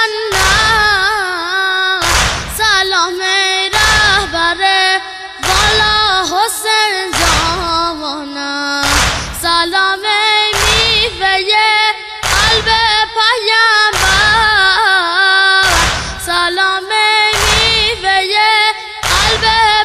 جنت، سلام ای رهبر بالا حسین جانم، سلام ای میوه قلب پیامبر، سلام ای میوه قلب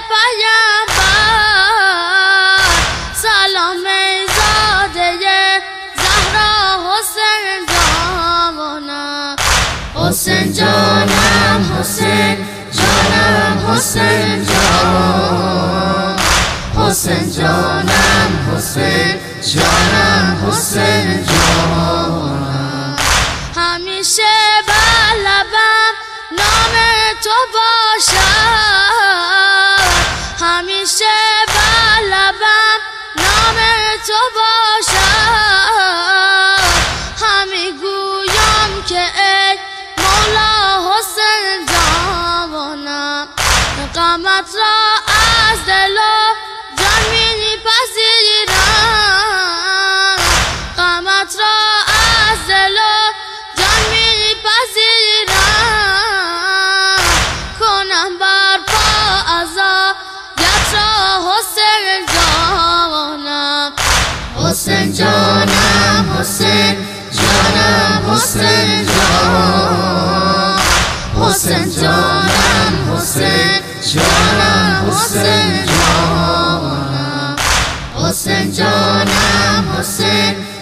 پیامبر، سلام ای زاده زهرا حسین جانم، حسین جانم، حسین جانم، حسین جان، حسین جانم، حسین جانم، حسین جانم. همیشه بر لبم نام تو باشم، همیشه بر لبم نام تو باشم، همی گویم که ای مولا حسین جانم، غمت را از دل و جان میپذیرم، غمت را از دل و جان میپذیرم، کنم برپا عزایت را حسین جانم، حسین جانم، حسین جانم، حسین جان، حسین جانم، حسین جانم، حسین جانم، حسین جانم، حسین